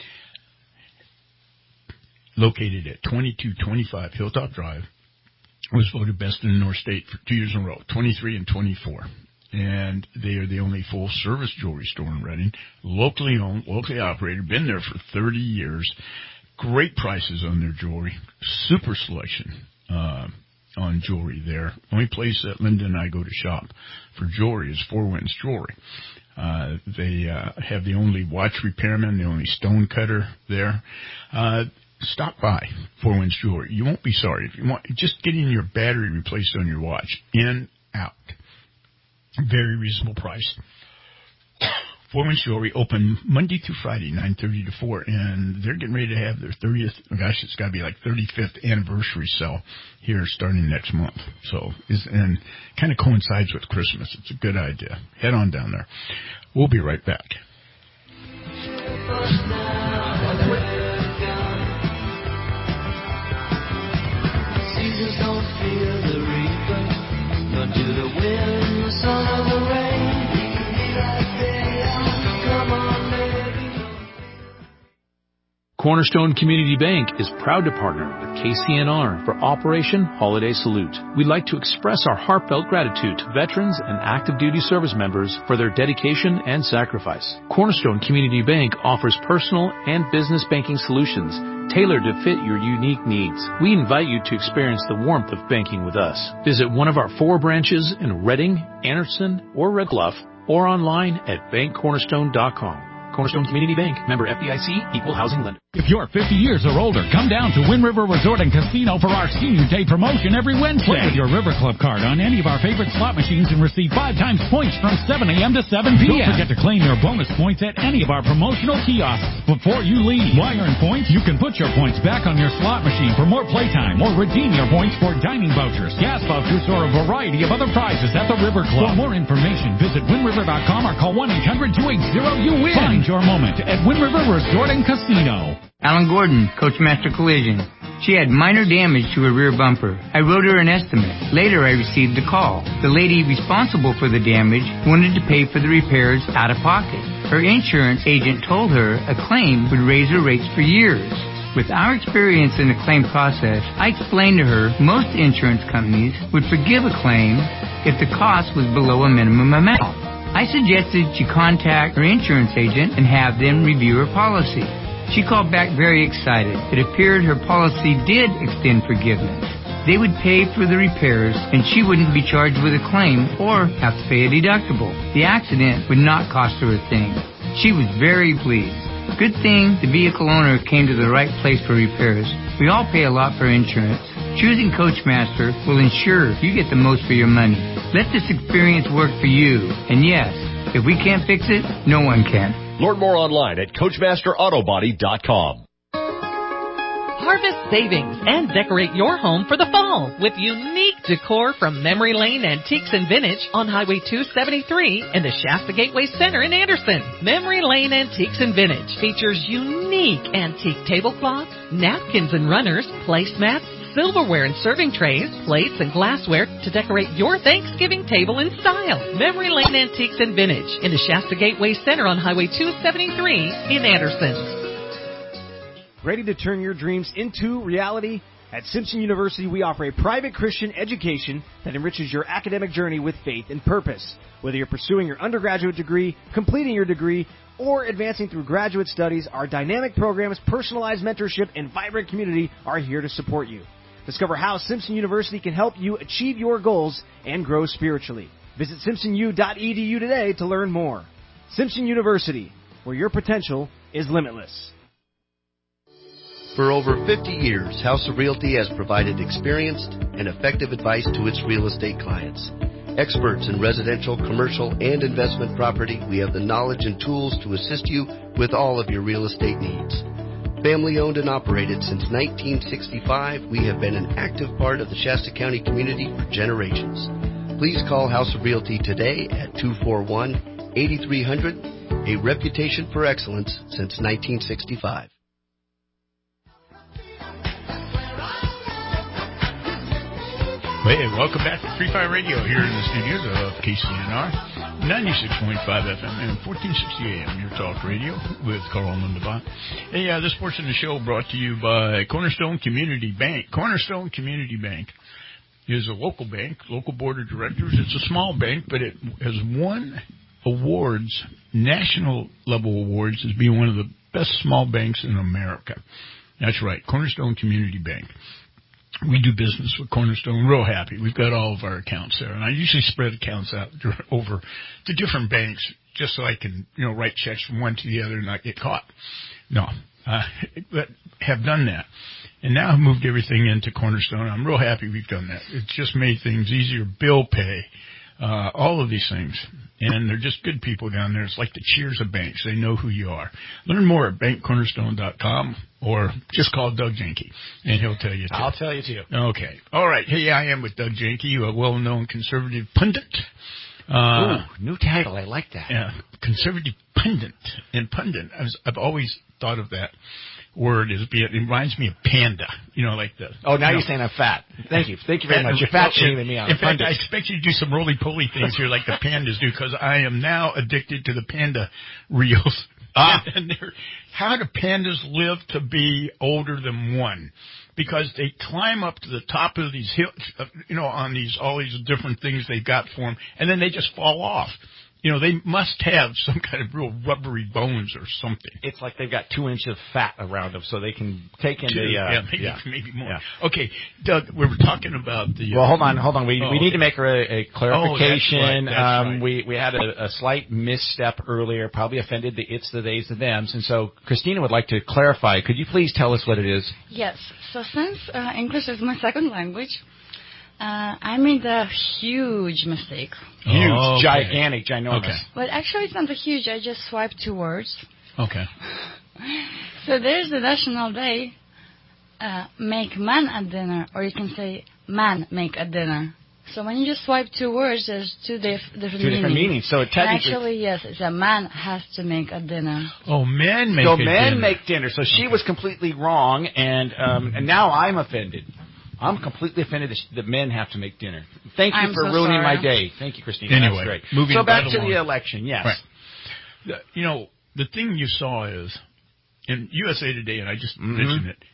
Located at twenty-two twenty-five Hilltop Drive, was voted best in the North State for two years in a row, twenty-three and twenty-four. And they are the only full-service jewelry store in Redding, locally owned, locally operated, been there for thirty years. Great prices on their jewelry, super selection uh, on jewelry there. Only place that Linda and I go to shop for jewelry is Four Winds Jewelry. Uh, they uh, have the only watch repairman, the only stone cutter there. Uh, Stop by Four Winds Jewelry. You won't be sorry. If you want, just getting your battery replaced on your watch. In, out. Very reasonable price. Four Winds Jewelry open Monday through Friday, nine thirty to four, and they're getting ready to have their thirtieth, oh gosh, it's got to be like thirty-fifth anniversary sale here starting next month. So, is and kind of coincides with Christmas. It's a good idea. Head on down there. We'll be right back. Seasons don't fear the reaper, nor do the wind, the sun, or the rain. Come on, baby. Cornerstone Community Bank is proud to partner with K C N R for Operation Holiday Salute. We'd like to express our heartfelt gratitude to veterans and active duty service members for their dedication and sacrifice. Cornerstone Community Bank offers personal and business banking solutions tailored to fit your unique needs. We invite you to experience the warmth of banking with us. Visit one of our four branches in Redding, Anderson, or Red Bluff, or online at bank cornerstone dot com. Cornerstone Community Bank, member F D I C, equal housing lender. If you're fifty years or older, come down to Wind River Resort and Casino for our Senior Day promotion every Wednesday. Play with your River Club card on any of our favorite slot machines and receive five times points from seven a.m. to seven p.m. Don't forget to claim your bonus points at any of our promotional kiosks before you leave. Why earn points? You can put your points back on your slot machine for more playtime or redeem your points for dining vouchers, gas vouchers, or a variety of other prizes at the River Club. For more information, visit wind river dot com or call one eight hundred two eight zero you win. Find your moment at Wind River Resort and Casino. Alan Gordon, Coachmaster Collision. She had minor damage to her rear bumper. I wrote her an estimate. Later, I received a call. The lady responsible for the damage wanted to pay for the repairs out of pocket. Her insurance agent told her a claim would raise her rates for years. With our experience in the claim process, I explained to her most insurance companies would forgive a claim if the cost was below a minimum amount. I suggested she contact her insurance agent and have them review her policy. She called back very excited. It appeared her policy did extend forgiveness. They would pay for the repairs, and she wouldn't be charged with a claim or have to pay a deductible. The accident would not cost her a thing. She was very pleased. Good thing the vehicle owner came to the right place for repairs. We all pay a lot for insurance. Choosing Coachmaster will ensure you get the most for your money. Let this experience work for you. And yes, if we can't fix it, no one can. Learn more online at coachmaster auto body dot com. Harvest savings and decorate your home for the fall with unique decor from Memory Lane Antiques and Vintage on Highway two seventy-three in the Shasta Gateway Center in Anderson. Memory Lane Antiques and Vintage features unique antique tablecloths, napkins and runners, placemats, silverware and serving trays, plates, and glassware to decorate your Thanksgiving table in style. Memory Lane Antiques and Vintage in the Shasta Gateway Center on Highway two seventy-three in Anderson. Ready to turn your dreams into reality? At Simpson University, we offer a private Christian education that enriches your academic journey with faith and purpose. Whether you're pursuing your undergraduate degree, completing your degree, or advancing through graduate studies, our dynamic programs, personalized mentorship, and vibrant community are here to support you. Discover how Simpson University can help you achieve your goals and grow spiritually. Visit simpson u dot e d u today to learn more. Simpson University, where your potential is limitless. For over fifty years, House of Realty has provided experienced and effective advice to its real estate clients. Experts in residential, commercial, and investment property, we have the knowledge and tools to assist you with all of your real estate needs. Family owned and operated since nineteen sixty-five, we have been an active part of the Shasta County community for generations. Please call House of Realty today at two four one, eight three zero zero, a reputation for excellence since nineteen sixty-five. Hey, welcome back to Free Fire Radio here in the studios of K C N R, ninety-six point five F M and fourteen sixty A M, your talk radio with Carl Lundebach. Hey, uh, this portion of the show brought to you by Cornerstone Community Bank. Cornerstone Community Bank is a local bank, local board of directors. It's a small bank, but it has won awards, national level awards, as being one of the best small banks in America. That's right, Cornerstone Community Bank. We do business with Cornerstone. Real happy. We've got all of our accounts there. And I usually spread accounts out over to different banks just so I can, you know, write checks from one to the other and not get caught. No. Uh, but have done that. And now I've moved everything into Cornerstone. I'm real happy we've done that. It's just made things easier. Bill pay. Uh, all of these things. And they're just good people down there. It's like the Cheers of banks. They know who you are. Learn more at bank cornerstone dot com or just call Doug Janke, and he'll tell you too. I'll tell you too. Okay. All right. Hey, I am with Doug Janke, a well-known conservative pundit. Uh, Ooh, new title. I like that. Yeah, conservative pundit. And pundit, I was, I've always thought of that word as being, it reminds me of panda, you know, like the... Oh, now you you're know, saying I'm fat. Thank you. Thank you very much. You're fat shaming me on In fact, pundit. I expect you to do some roly-poly things here like the pandas do, because I am now addicted to the panda reels. Ah. And they're, how do pandas live to be older than one? Because they climb up to the top of these hills, you know, on these, all these different things they've got for them, and then they just fall off. You know, they must have some kind of real rubbery bones or something. It's like they've got two inches of fat around them, so they can take in Two, the... Uh, yeah, maybe, yeah. maybe more. Yeah. Okay, Doug, we were talking about the... Uh, well, hold on, hold on. We oh, we need okay. to make a, a clarification. Oh, that's right, that's um, right. We we had a, a slight misstep earlier, probably offended the it's, the theys, the thems, and so Christina would like to clarify. Could you please tell us what it is? Yes. So since uh, English is my second language, uh, I made a huge mistake. Huge, oh, okay. gigantic, ginormous. Okay. But actually, it's not a huge. I just swiped two words. Okay. So there's the National Day, uh, make man at dinner, or you can say man make at dinner. So when you just swipe two words, there's two dif- different Two meanings. different meanings. So it And technically... actually, yes, it's a man has to make a dinner. Oh, men make so a men dinner. make dinner. So she was completely wrong, and um, and now I'm offended. I'm completely offended that, sh- that men have to make dinner. Thank you I'm for so ruining sorry. my day. Thank you, Christina. Anyway, That's great. moving so back right to along. the election, yes. Right. The, you know, the thing you saw is, in U S A Today, and I just Mm-hmm. mentioned it,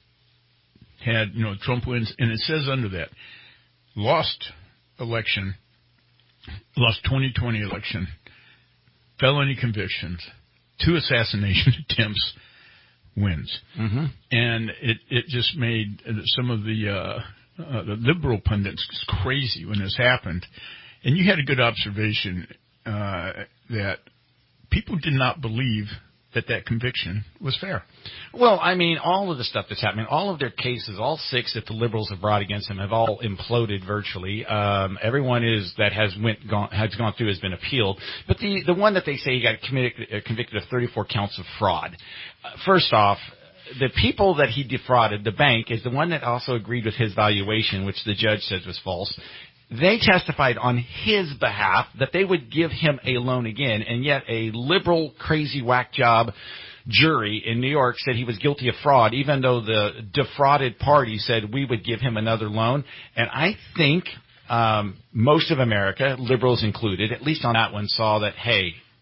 had, you know, Trump wins, and it says under that, lost election, lost twenty twenty election, felony convictions, two assassination attempts, wins. Mm-hmm. And it, it just made some of the, uh, uh, the liberal pundits crazy when this happened. And you had a good observation, uh, that people did not believe that that conviction was fair. Well, I mean, all of the stuff that's happening, all of their cases, all six that the liberals have brought against him have all imploded virtually. Um, everyone is that has went gone has gone through has been appealed. But the the one that they say he got committed, uh, convicted of thirty-four counts of fraud. Uh, first off, the people that he defrauded, the bank, is the one that also agreed with his valuation, which the judge says was false. They testified on his behalf that they would give him a loan again, and yet a liberal, crazy, whack job jury in New York said he was guilty of fraud, even though the defrauded party said we would give him another loan. And I think um, most of America, liberals included, at least on that one, saw that, hey,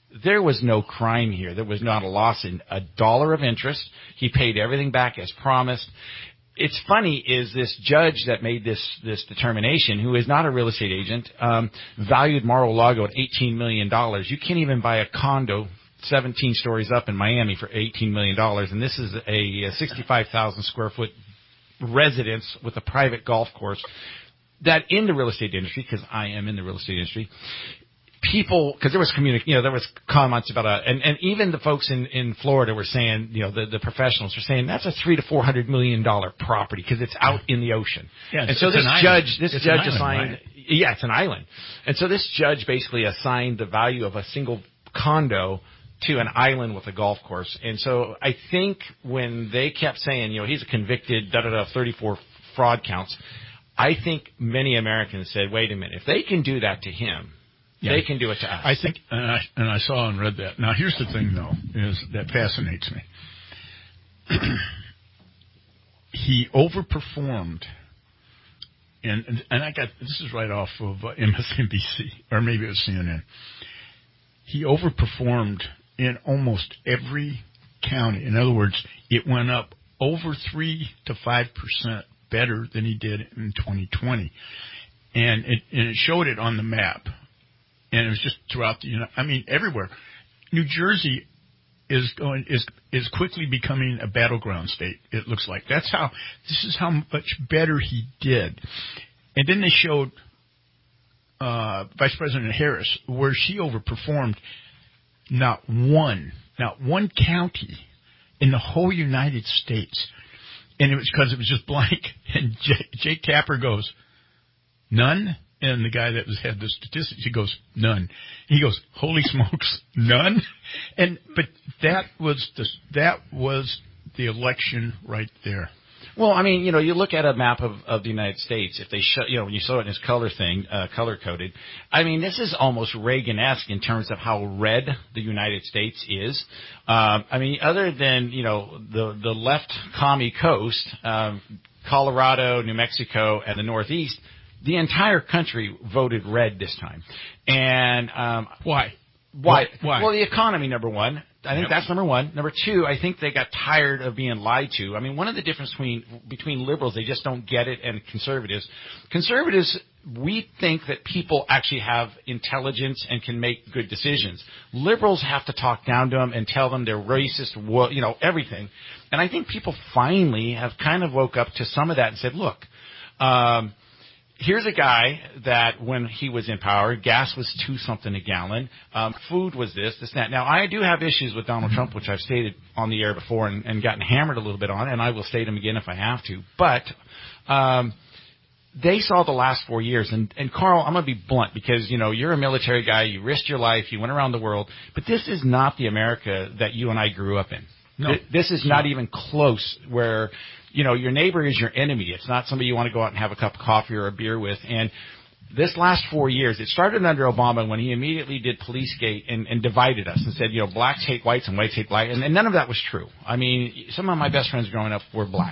there was no crime here. There was not a loss in a dollar of interest. He paid everything back as promised. It's funny is this judge that made this this determination, who is not a real estate agent, um, valued Mar-a-Lago at eighteen million dollars. You can't even buy a condo seventeen stories up in Miami for eighteen million dollars, and this is a sixty-five thousand square foot residence with a private golf course. That in the real estate industry, because I am in the real estate industry, people, because there was communi- you know, there was comments about a, and, and even the folks in, in Florida were saying, you know, the, the professionals were saying that's a three to four hundred million dollar property because it's out in the ocean. Yeah, and so it's this an judge, island. this It's judge an island, assigned, right? yeah, it's an island, and so this judge basically assigned the value of a single condo to an island with a golf course. And so I think when they kept saying, you know, he's a convicted da da da thirty-four fraud counts, I think many Americans said, wait a minute, if they can do that to him, yeah. they can do it to us. I think, and I, and I saw and read that. Now, here's the thing, though, is that fascinates me. He overperformed, and, and and I got, this is right off of uh, M S N B C, or maybe it was C N N. He overperformed in almost every county. In other words, it went up over three to five percent better than he did in twenty twenty, and it and it showed it on the map, and it was just throughout the. You know, I mean, everywhere. New Jersey is going is is quickly becoming a battleground state. It looks like that's how this is how much better he did, and then they showed uh, Vice President Harris where she overperformed. Not one, not one county in the whole United States. And it was because it was just blank. And Jake, Jake Tapper goes, none? And the guy that was had the statistics, he goes, none. He goes, holy smokes, none? And but that was the that was the election right there. Well, I mean, you know, you look at a map of, of the United States, if they show, you know, when you saw it in his color thing, uh, color coded, I mean, this is almost Reagan-esque in terms of how red the United States is. Um, I mean, other than, you know, the, the left commie coast, um, Colorado, New Mexico, and the Northeast, the entire country voted red this time. And, um, why? Why? Why? Well, the economy, number one. I think Yep. that's number one. Number two, I think they got tired of being lied to. I mean, one of the differences between between liberals, they just don't get it, and conservatives. Conservatives, we think that people actually have intelligence and can make good decisions. Liberals have to talk down to them and tell them they're racist, you know, everything. And I think people finally have kind of woke up to some of that and said, look, um, here's a guy that when he was in power, gas was two something a gallon, um, food was this, this, that. Now, I do have issues with Donald Trump, which I've stated on the air before and, and gotten hammered a little bit on, and I will state them again if I have to. But um, they saw the last four years, and, and Carl, I'm going to be blunt because, you know, you're a military guy, you risked your life, you went around the world, but this is not the America that you and I grew up in. No. This is not even close where, you know, your neighbor is your enemy. It's not somebody you want to go out and have a cup of coffee or a beer with. And this last four years, it started under Obama when he immediately did Policegate and, and divided us and said, you know, blacks hate whites and whites hate black. And, and none of that was true. I mean, some of my best friends growing up were black.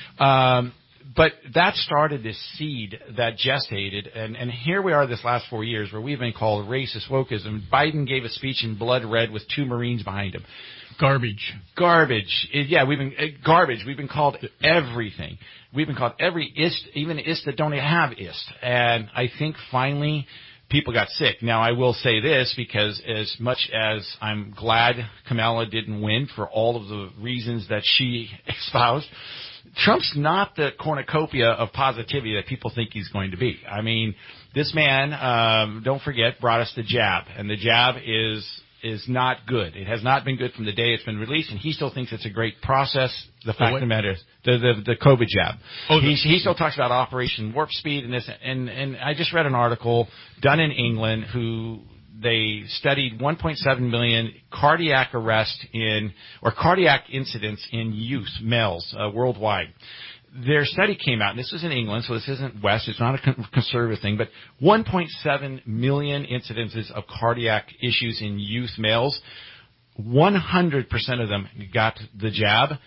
Um, but that started this seed that gestated. And, and here we are this last four years where we've been called racist wokeism. Biden gave a speech in blood red with two Marines behind him. Garbage. Garbage. Yeah, we've been uh, garbage. We've been called everything. We've been called every ist, even ist that don't have ist. And I think finally people got sick. Now, I will say this because as much as I'm glad Kamala didn't win for all of the reasons that she espoused, Trump's not the cornucopia of positivity that people think he's going to be. I mean, this man, um, don't forget, brought us the jab. And the jab is... is not good. It has not been good from the day it's been released, and he still thinks it's a great process. The fact of the matter is, the, the, the COVID jab. Oh, he, he still talks about Operation Warp Speed and this, and, and I just read an article done in England who they studied one point seven million cardiac arrests in, or cardiac incidents in youth, males, uh, worldwide. Their study came out, and this was in England, so this isn't West, it's not a con- conservative thing, but one point seven million incidences of cardiac issues in youth males. one hundred percent of them got the jab,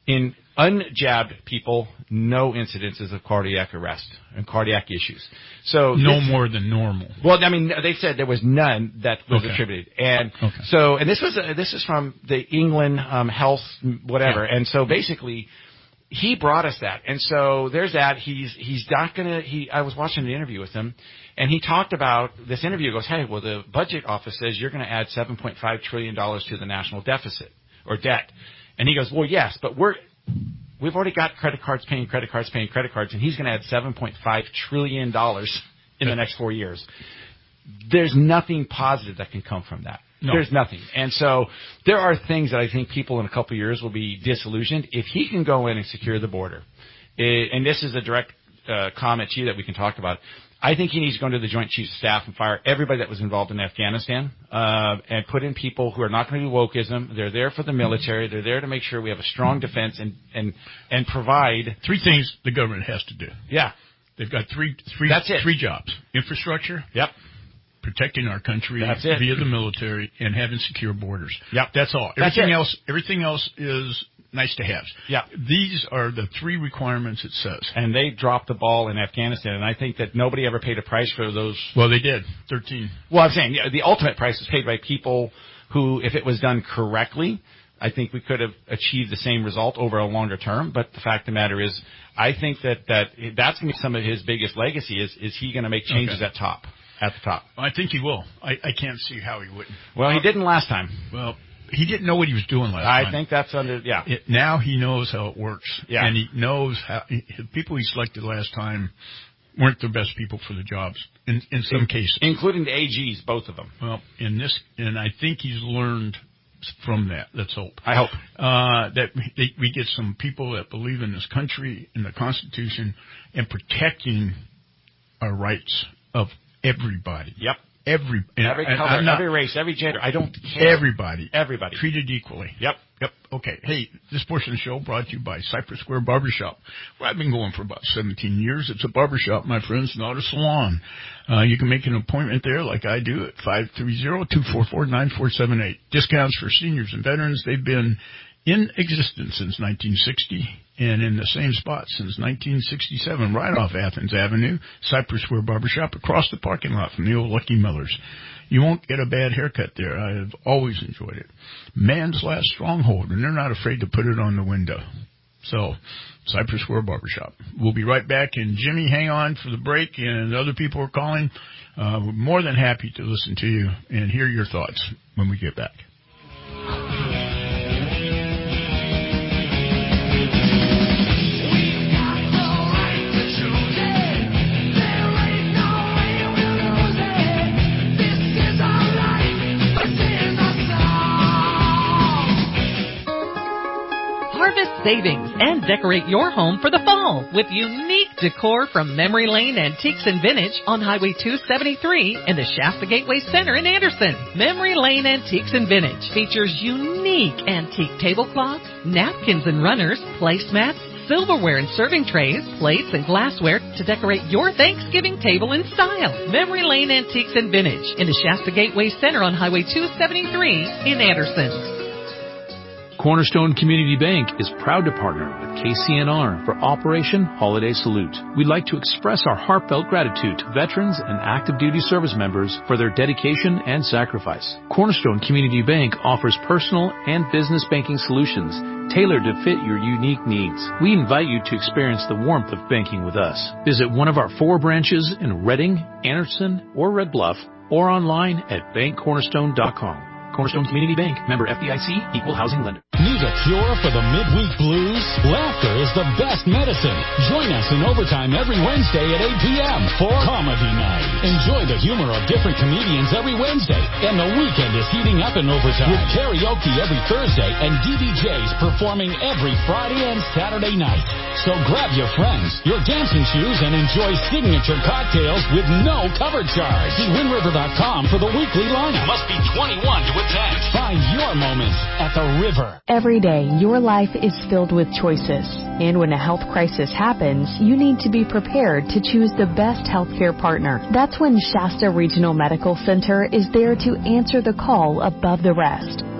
In unjabbed people, no incidences of cardiac arrest and cardiac issues. So no this, more than normal. Well, I mean, they said there was none that was okay. attributed, and okay. so and this was a, this is from the England um, Health whatever, yeah. and so basically he brought us that, and so there's that. He's he's not gonna. He I was watching an interview with him, and he talked about this interview. Goes, hey, well, the budget office says you're going to add seven point five trillion dollars to the national deficit or debt, and he goes, well, yes, but we're We've already got credit cards paying credit cards paying credit cards, and he's going to add seven point five trillion dollars in the next four years. There's nothing positive that can come from that. No. There's nothing. And so there are things that I think people in a couple of years will be disillusioned. If he can go in and secure the border, and this is a direct uh, comment to you that we can talk about, I think he needs to go into the Joint Chiefs of Staff and fire everybody that was involved in Afghanistan uh, and put in people who are not going to do wokeism. They're there for the military. They're there to make sure we have a strong defense and, and, and provide. Three things the government has to do. Yeah. They've got three, three, That's it. three jobs. Infrastructure. Yep. Protecting our country That's it. via the military and having secure borders. Yep. That's all. That's everything it. else, everything else is nice to have. Yeah. These are the three requirements it says. And they dropped the ball in Afghanistan, and I think that nobody ever paid a price for those. Well, they did. thirteen. Well, I'm saying yeah, the ultimate price was paid by people who, if it was done correctly, I think we could have achieved the same result over a longer term. But the fact of the matter is, I think that, that that's going to be some of his biggest legacy is, is he going to make changes okay. at top, at the top? I think he will. I, I can't see how he wouldn't. Well, he didn't last time. Well, he didn't know what he was doing last I time. I think that's under, yeah. It, now he knows how it works. Yeah. And he knows how, he, the people he selected last time weren't the best people for the jobs in, in some in, cases. Including the A Gs, both of them. Well, in this, and I think he's learned from that. Let's hope. I hope. Uh, that we, we get some people that believe in this country, in the Constitution, and protecting our rights of everybody. Yep. Every, every and, color, and not, every race, every gender. I don't care. Everybody. Everybody. Treated equally. Yep. Yep. Okay. Hey, this portion of the show brought to you by Cypress Square Barbershop. Well, I've been going for about seventeen years. It's a barbershop, my friends, not a salon. Uh, you can make an appointment there like I do at five three zero, two four four, nine four seven eight. Discounts for seniors and veterans. They've been in existence since nineteen sixty and in the same spot since nineteen sixty-seven, right off Athens Avenue, Cypress Square Barbershop, across the parking lot from the old Lucky Millers. You won't get a bad haircut there. I have always enjoyed it. Man's last stronghold, and they're not afraid to put it on the window. So, Cypress Square Barbershop. We'll be right back. And Jimmy, hang on for the break, and other people are calling. Uh, we're more than happy to listen to you and hear your thoughts when we get back. Savings and decorate your home for the fall with unique decor from Memory Lane Antiques and Vintage on Highway two seventy-three in the Shasta Gateway Center in Anderson. Memory Lane Antiques and Vintage features unique antique tablecloths, napkins and runners, placemats, silverware and serving trays, plates and glassware to decorate your Thanksgiving table in style. Memory Lane Antiques and Vintage in the Shasta Gateway Center on Highway two seventy-three in Anderson. Cornerstone Community Bank is proud to partner with K C N R for Operation Holiday Salute. We'd like to express our heartfelt gratitude to veterans and active duty service members for their dedication and sacrifice. Cornerstone Community Bank offers personal and business banking solutions tailored to fit your unique needs. We invite you to experience the warmth of banking with us. Visit one of our four branches in Reading, Anderson, or Red Bluff, or online at bank cornerstone dot com. Cornerstone Community Bank, member F D I C, equal housing lender. Need a cure for the midweek blues? Laughter is the best medicine. Join us in overtime every Wednesday at eight p.m. for Comedy Night. Enjoy the humor of different comedians every Wednesday, and the weekend is heating up in overtime with karaoke every Thursday and D V Js performing every Friday and Saturday night. So grab your friends, your dancing shoes, and enjoy signature cocktails with no cover charge. See win river dot com for the weekly lineup. Must be twenty-one to attend. Find your moments at the River. Every day, your life is filled with choices. And when a health crisis happens, you need to be prepared to choose the best healthcare partner. That's when Shasta Regional Medical Center is there to answer the call above the rest.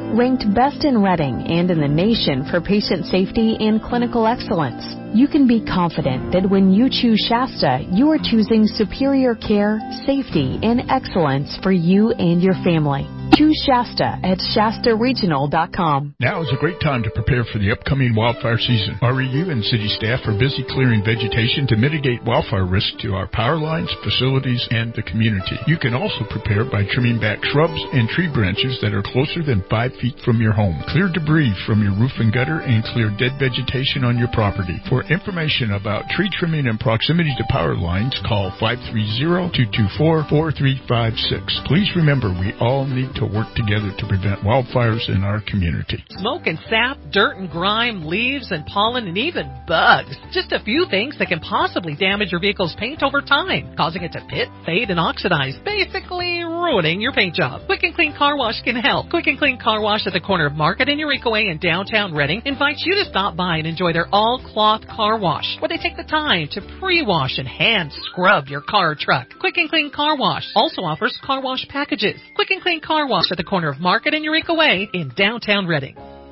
Ranked best in Reading and in the nation for patient safety and clinical excellence, you can be confident that when you choose Shasta, you are choosing superior care, safety, and excellence for you and your family. Choose Shasta at Shasta Regional dot com. Now is a great time to prepare for the upcoming wildfire season. R E U and city staff are busy clearing vegetation to mitigate wildfire risk to our power lines, facilities, and the community. You can also prepare by trimming back shrubs and tree branches that are closer than five feet from your home. Clear debris from your roof and gutter and clear dead vegetation on your property. For information about tree trimming and proximity to power lines, call five three zero, two two four, four three five six. Please remember, we all need to work together to prevent wildfires in our community. Smoke and sap, dirt and grime, leaves and pollen, and even bugs. Just a few things that can possibly damage your vehicle's paint over time, causing it to pit, fade, and oxidize, basically ruining your paint job. Quick and Clean Car Wash can help. Quick and Clean Car Wash at the corner of Market and Eureka Way in downtown Reading invites you to stop by and enjoy their all-cloth car wash, where they take the time to pre-wash and hand scrub your car or truck. Quick and Clean Car Wash also offers car wash packages. Quick and Clean Car Wash at the corner of Market and Eureka Way in downtown Reading.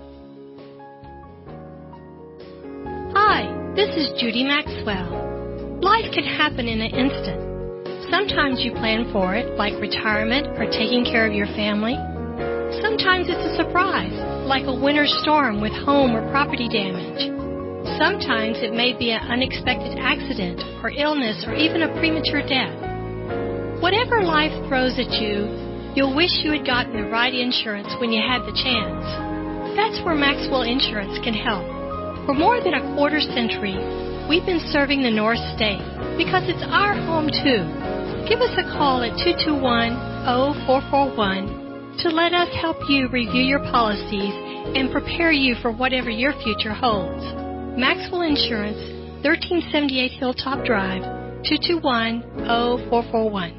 Hi, this is Judy Maxwell. Life can happen in an instant. Sometimes you plan for it, like retirement or taking care of your family. Sometimes it's a surprise, like a winter storm with home or property damage. Sometimes it may be an unexpected accident or illness or even a premature death. Whatever life throws at you, you'll wish you had gotten the right insurance when you had the chance. That's where Maxwell Insurance can help. For more than a quarter century, we've been serving the North State because it's our home too. Give us a call at two two one, zero four four one to let us help you review your policies and prepare you for whatever your future holds. Maxwell Insurance, thirteen seventy-eight Hilltop Drive, two two one, zero four four one.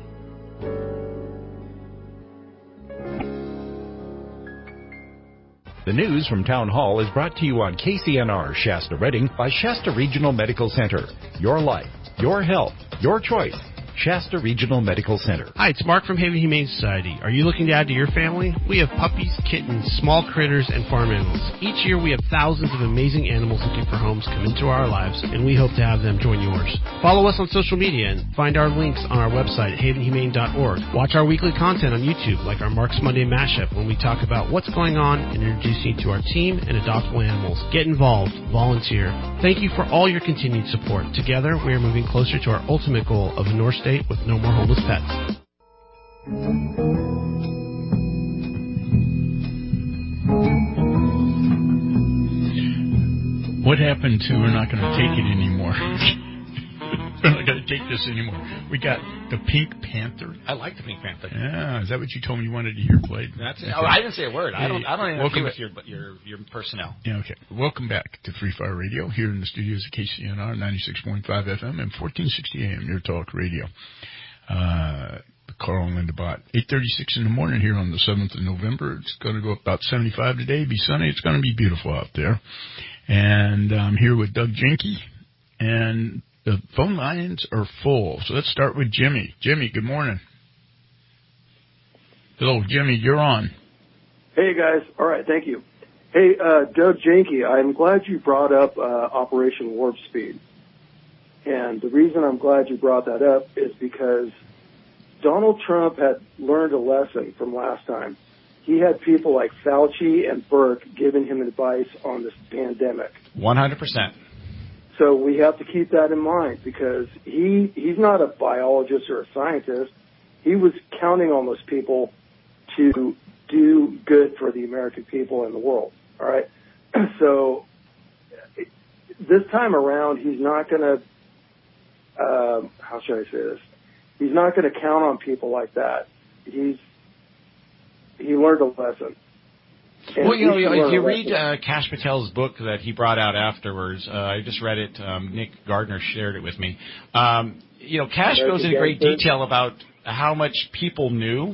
The news from Town Hall is brought to you on K C N R Shasta Reading by Shasta Regional Medical Center. Your life, your health, your choice. Shasta Regional Medical Center. Hi, it's Mark from Haven Humane Society. Are you looking to add to your family? We have puppies, kittens, small critters, and farm animals. Each year we have thousands of amazing animals looking for homes come into our lives, and we hope to have them join yours. Follow us on social media and find our links on our website at haven humane dot org. Watch our weekly content on YouTube, like our Mark's Monday Mashup, when we talk about what's going on and introduce you to our team and adoptable animals. Get involved. Volunteer. Thank you for all your continued support. Together, we are moving closer to our ultimate goal of a North State with no more homeless pets. What happened to we're not going to take it anymore? We're not going to take this anymore. We got the Pink Panther. I like the Pink Panther. Yeah, is that what you told me you wanted to hear played? That's it. Okay. Oh, I didn't say a word. I don't. I don't Welcome agree with your your your personnel. Yeah, okay. Welcome back to Free Fire Radio here in the studios of K C N R ninety-six point five F M and fourteen sixty A M Your Talk Radio. Uh, Carl and Linda Bott. eight thirty-six in the morning here on the seventh of November. It's going to go up about seventy-five today. Be sunny. It's going to be beautiful out there. And I'm here with Doug Jenke. And the phone lines are full. So let's start with Jimmy. Jimmy, good morning. Hello, Jimmy. You're on. Hey, guys. All right. Thank you. Hey, uh, Doug Jenke, I'm glad you brought up uh, Operation Warp Speed. And the reason I'm glad you brought that up is because Donald Trump had learned a lesson from last time. He had people like Fauci and Burke giving him advice on this pandemic. one hundred percent. So we have to keep that in mind because he he's not a biologist or a scientist. He was counting on those people to do good for the American people and the world. All right. So this time around, he's not going to, uh, how should I say this? He's not going to count on people like that. He's, he learned a lesson. And well, you know, if you read lesson. uh, Kash Patel's book that he brought out afterwards, uh, I just read it. Um, Nick Gardner shared it with me. Um, you know, Kash goes into great detail about how much people knew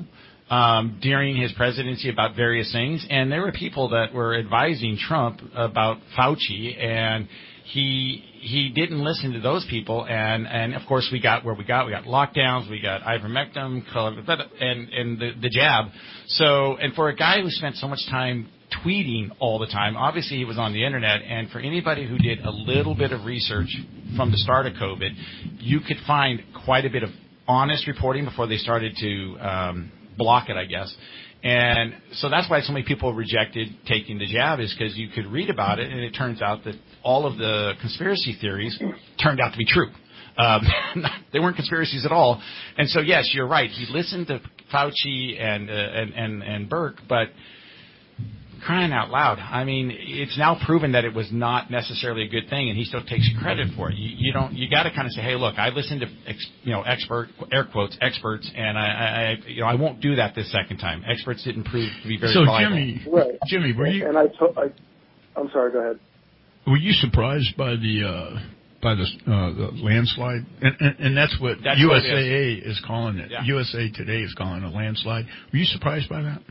um, during his presidency about various things, and there were people that were advising Trump about Fauci, and he he didn't listen to those people, and, and of course we got where we got. We got lockdowns, we got ivermectin, and and the, the jab. So, and for a guy who spent so much time tweeting all the time, obviously he was on the internet, and for anybody who did a little bit of research from the start of COVID, you could find quite a bit of honest reporting before they started to um, block it, I guess. And so that's why so many people rejected taking the jab, is because you could read about it, and it turns out that all of the conspiracy theories turned out to be true. Um, they weren't conspiracies at all. And so, yes, you're right. He listened to Fauci and uh, and, and, and Burke, but crying out loud, I mean, it's now proven that it was not necessarily a good thing, and he still takes credit for it. You, you don't, you got to kind of say, hey, look, I listened to, ex, you know, expert, air quotes, experts, and I, I, you know, I won't do that this second time. Experts didn't prove to be very so reliable. Jimmy, Right. Jimmy, were you? And I, to, I, I'm sorry. Go ahead. Were you surprised by the uh, by the, uh, the landslide? And, and, and that's what that's U S A A what it is. is calling it. Yeah. U S A Today is calling it a landslide. Were you surprised by that?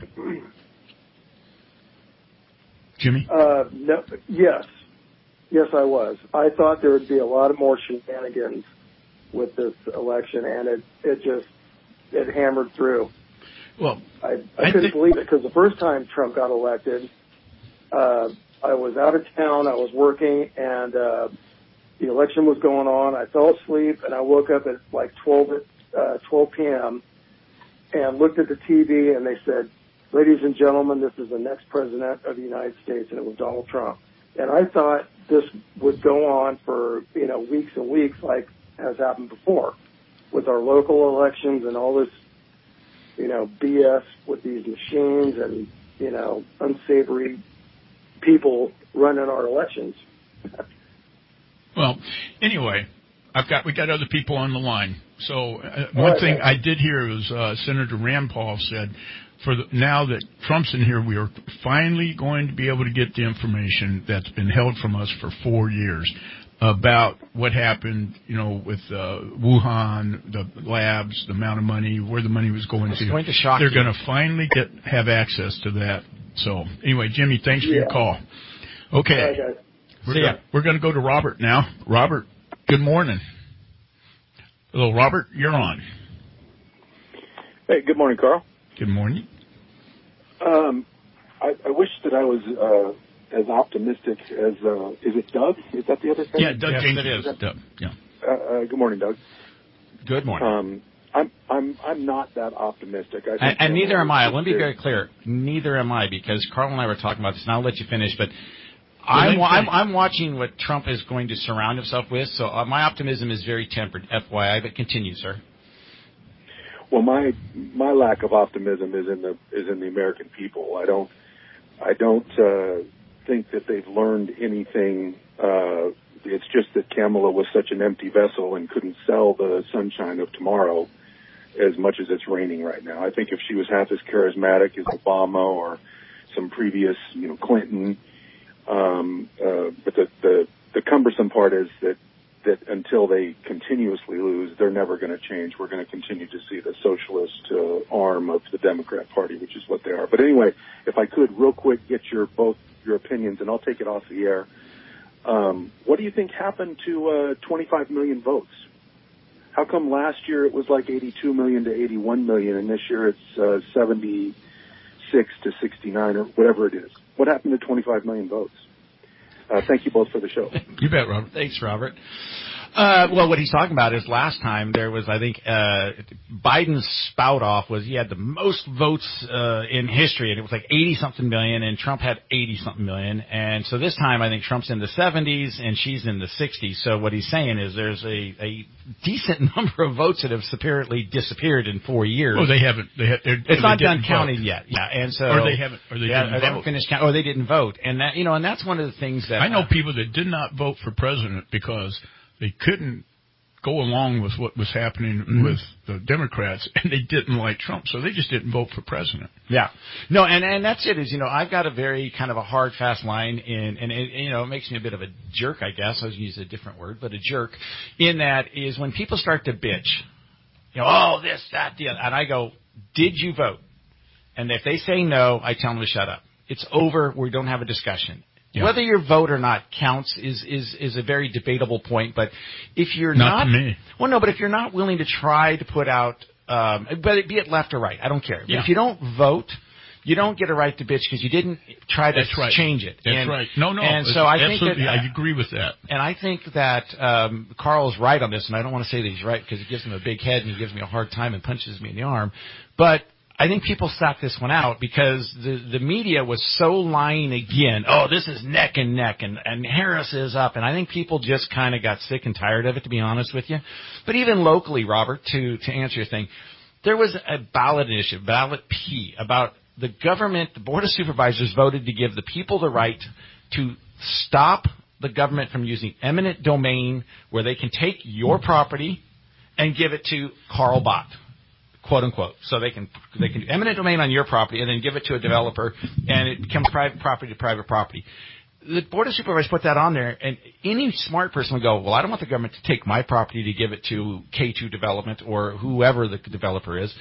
Jimmy? Uh, no, yes. Yes, I was. I thought there would be a lot of more shenanigans with this election, and it, it just, it hammered through. Well, I, I, I couldn't believe it, because the first time Trump got elected, uh, I was out of town, I was working, and, uh, the election was going on. I fell asleep, and I woke up at like twelve, uh, twelve p.m. and looked at the T V, and they said, ladies and gentlemen, this is the next president of the United States, and it was Donald Trump. And I thought this would go on for, you know, weeks and weeks, like has happened before with our local elections and all this, you know, B S with these machines and, you know, unsavory people running our elections. Well, anyway, I've got we got other people on the line. So uh, one right, thing man. I did hear was uh, Senator Rand Paul said, for the, now that Trump's in here, we are finally going to be able to get the information that's been held from us for four years about what happened, you know, with uh, Wuhan, the labs, the amount of money, where the money was going it's to. Going to shock They're you. going to finally get have access to that. So anyway, Jimmy, thanks for yeah. your call. Okay, Right, guys. we're gonna, we're going to go to Robert now. Robert, good morning. Hello, Robert, you're on. Hey, good morning, Carl. Good morning. Um, I, I wish that I was uh, as optimistic as uh, is it Doug? Is that the other thing? Yeah, Doug yes, Jenkins. it is. That, Doug, yeah. Uh, uh, good morning, Doug. Good morning. Um, I'm I'm I'm not that optimistic. I think and, and neither am I. Let me be there. very clear. Neither am I, because Carl and I were talking about this, and I'll let you finish. But I'm, I'm I'm watching what Trump is going to surround himself with. So uh, my optimism is very tempered. F Y I. But continue, sir. Well, my my lack of optimism is in the is in the American people. I don't I don't uh, think that they've learned anything. Uh, it's just that Kamala was such an empty vessel and couldn't sell the sunshine of tomorrow as much as it's raining right now. I think if she was half as charismatic as Obama or some previous, you know, Clinton, um, uh, but the, the the cumbersome part is that. that until they continuously lose, they're never going to change. We're going to continue to see the socialist uh, arm of the Democrat Party, which is what they are. But anyway, if I could real quick get your both your opinions, and I'll take it off the air. Um, what do you think happened to uh, twenty-five million votes? How come last year it was like eighty-two million to eighty-one million, and this year it's uh, seventy-six to sixty-nine or whatever it is? What happened to twenty-five million votes? Uh, thank you both for the show. You bet, Robert. Thanks, Robert. Uh, well, what he's talking about is last time there was, I think, uh, Biden's spout off was he had the most votes, uh, in history, and it was like eighty something million, and Trump had eighty something million. And so this time I think Trump's in the seventies and she's in the sixties. So what he's saying is there's a, a decent number of votes that have apparently disappeared in four years. Oh, they haven't. They ha- it's not they done vote. counting yet. Yeah. And so. Or they haven't, or they yeah, didn't or vote. they haven't finished count, or they didn't vote. And that, you know, and that's one of the things that. I know uh, people that did not vote for president because they couldn't go along with what was happening mm-hmm. with the Democrats, and they didn't like Trump, so they just didn't vote for president. Yeah. No, and, and that's it, is, you know, I've got a very kind of a hard, fast line, in, and, it, you know, it makes me a bit of a jerk, I guess. I was going to use a different word, but a jerk, in that is when people start to bitch, you know, oh, this, that, the other, and I go, did you vote? And if they say no, I tell them to shut up. It's over. We don't have a discussion. Yeah. Whether your vote or not counts is, is, is a very debatable point. But if you're Not not, to me. well, no, but if you're not willing to try to put out, um, but it, be it left or right, I don't care. But Yeah. if you don't vote, you don't get a right to bitch because you didn't try to That's right. change it. That's and, right. No, no. And so I think absolutely, that I agree with that. And I think that um, Carl's right on this, and I don't want to say that he's right because he gives him a big head and he gives me a hard time and punches me in the arm. But I think people sat this one out because the the media was so lying again. Oh, this is neck and neck, and, and Harris is up. And I think people just kind of got sick and tired of it, to be honest with you. But even locally, Robert, to, to answer your thing, there was a ballot initiative, ballot P, about the government, the Board of Supervisors voted to give the people the right to stop the government from using eminent domain where they can take your property and give it to Carl Bott, quote unquote. So they can they can do eminent domain on your property and then give it to a developer and it becomes private property to private property. The Board of Supervisors put that on there, and any smart person would go, well, I don't want the government to take my property to give it to K two Development or whoever the developer is.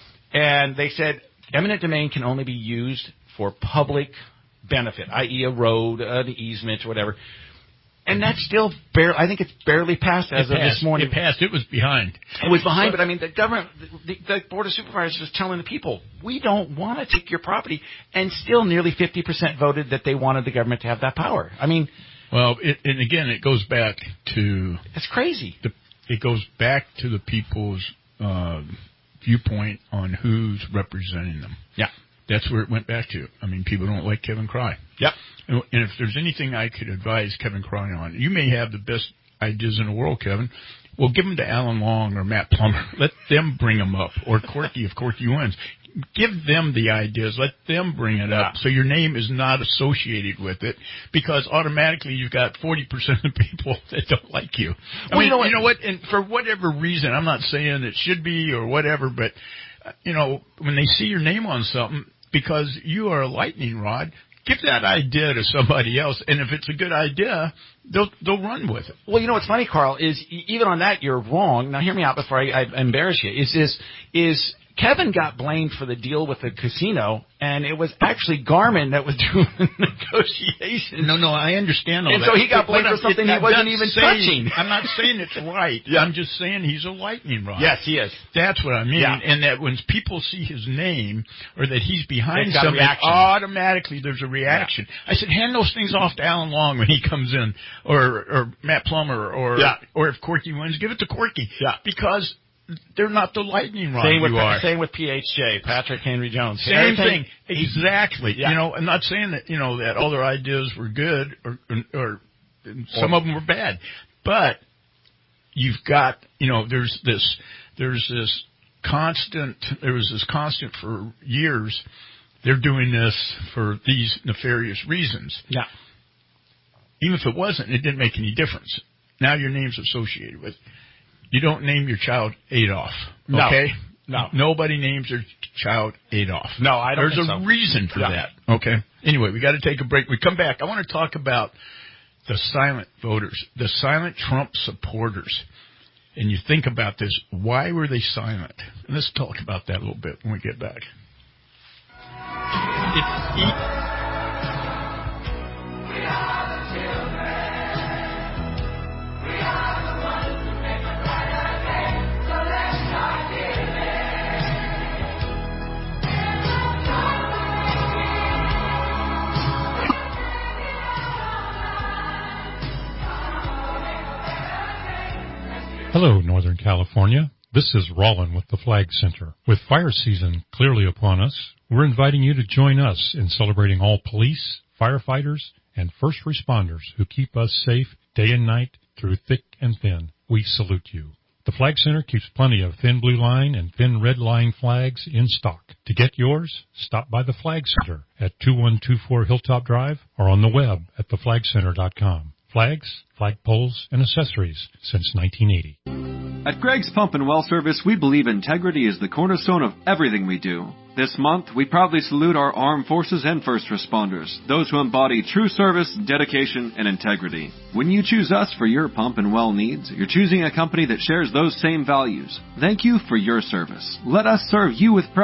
And they said eminent domain can only be used for public benefit, that is a road, an easement, or whatever. And that's still barely, I think it's barely passed as it of passed. this morning. It passed. It was behind. It was behind, but I mean, the government, the, the Board of Supervisors was telling the people, we don't want to take your property, and still nearly fifty percent voted that they wanted the government to have that power. I mean. Well, it, and again, it goes back to. It's crazy. The, it goes back to the people's uh, viewpoint on who's representing them. Yeah. That's where it went back to. I mean, people don't like Kevin Cry. Yep. And if there's anything I could advise Kevin Cry on, you may have the best ideas in the world, Kevin. Well, give them to Alan Long or Matt Plummer. Let them bring them up. Or Corky, if Corky wins. Give them the ideas. Let them bring it up. So your name is not associated with it because automatically you've got forty percent of people that don't like you. I well, mean, you know what? You know what? And for whatever reason, I'm not saying it should be or whatever, but, uh, you know, when they see your name on something, because you are a lightning rod, give that idea to somebody else, and if it's a good idea, they'll they'll run with it. Well, you know what's funny, Carl, is even on that you're wrong. Now, hear me out before I, I embarrass you. Is is is Kevin got blamed for the deal with the casino, and it was actually Garmin that was doing the negotiations. No, no, I understand all and that. so he got blamed for I'm, something it, he wasn't I'm even saying, touching. I'm not saying it's right. Yeah. I'm just saying he's a lightning rod. Yes, he is. That's what I mean. Yeah. And that when people see his name or that he's behind got a something, reaction. automatically there's a reaction. Yeah. I said, hand those things off to Alan Long when he comes in, or or Matt Plummer, or yeah. or if Corky wins, give it to Corky. Yeah. Because they're not the lightning rod same with, you are. Same with P H J, Patrick Henry Jones. Same Everything. thing. Exactly. Yeah. You know, I'm not saying that, you know, that all their ideas were good or, or, or some of them were bad, but you've got, you know, there's this, there's this constant, there was this constant for years. They're doing this for these nefarious reasons. Yeah. Even if it wasn't, it didn't make any difference. Now your name's associated with it. You don't name your child Adolf, okay? No. Nobody names their child Adolf. No, I don't There's think a so. reason for Yeah. that, okay? Anyway, we got to take a break. We come back. I want to talk about the silent voters, the silent Trump supporters. And you think about this, why were they silent? And let's talk about that a little bit when we get back. It's e- Hello, Northern California. This is Rollin with the Flag Center. With fire season clearly upon us, we're inviting you to join us in celebrating all police, firefighters, and first responders who keep us safe day and night through thick and thin. We salute you. The Flag Center keeps plenty of thin blue line and thin red line flags in stock. To get yours, stop by the Flag Center at two one two four Hilltop Drive or on the web at the flag center dot com. Flags, flagpoles, and accessories since nineteen eighty. At Greg's Pump and Well Service, we believe integrity is the cornerstone of everything we do. This month, we proudly salute our armed forces and first responders, those who embody true service, dedication, and integrity. When you choose us for your pump and well needs, you're choosing a company that shares those same values. Thank you for your service. Let us serve you with pride.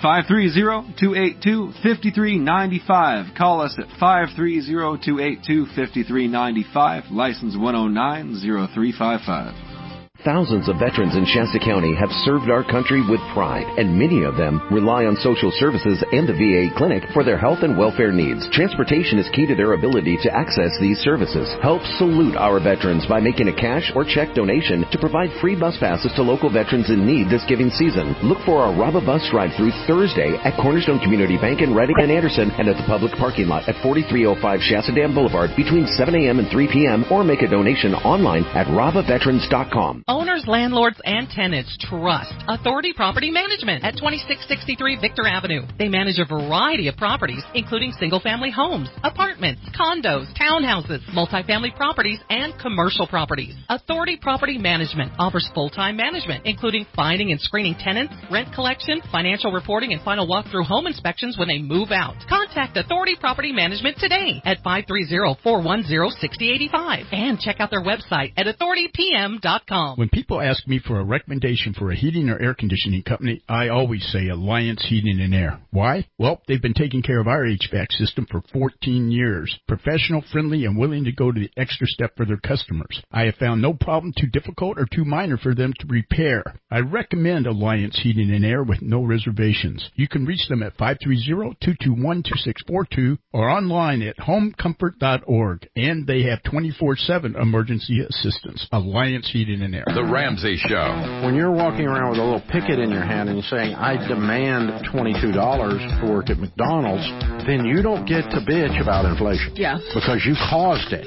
five three zero, two eight two, five three nine five. Call us at five three zero, two eight two, five three nine five. License one oh nine oh three five five. Thousands of veterans in Shasta County have served our country with pride, and many of them rely on social services and the V A clinic for their health and welfare needs. Transportation is key to their ability to access these services. Help salute our veterans by making a cash or check donation to provide free bus passes to local veterans in need this giving season. Look for our Robba Bus Drive-Thru Thursday at Cornerstone Community Bank in Reading and Anderson, and at the public parking lot at forty-three oh five Shasta Dam Boulevard between seven a.m. and three p.m. or make a donation online at robba veterans dot com. Owners, landlords, and tenants trust Authority Property Management at twenty-six sixty-three Victor Avenue. They manage a variety of properties, including single-family homes, apartments, condos, townhouses, multifamily properties, and commercial properties. Authority Property Management offers full-time management, including finding and screening tenants, rent collection, financial reporting, and final walkthrough home inspections when they move out. Contact Authority Property Management today at five three zero, four one zero, six zero eight five and check out their website at authority p m dot com. When people ask me for a recommendation for a heating or air conditioning company, I always say Alliance Heating and Air. Why? Well, they've been taking care of our H V A C system for fourteen years. Professional, friendly, and willing to go to the extra step for their customers. I have found no problem too difficult or too minor for them to repair. I recommend Alliance Heating and Air with no reservations. You can reach them at five three zero, two two one, two six four two or online at home comfort dot org. And they have twenty-four seven emergency assistance. Alliance Heating and Air. The Ramsey Show. When you're walking around with a little picket in your hand and you're saying, I demand twenty-two dollars to work at McDonald's, then you don't get to bitch about inflation. Yeah. Because you caused it.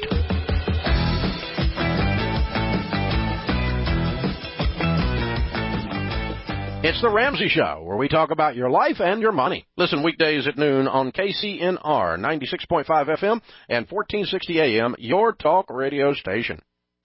It's the Ramsey Show, where we talk about your life and your money. Listen weekdays at noon on K C N R ninety-six point five F M and fourteen sixty A M, your talk radio station.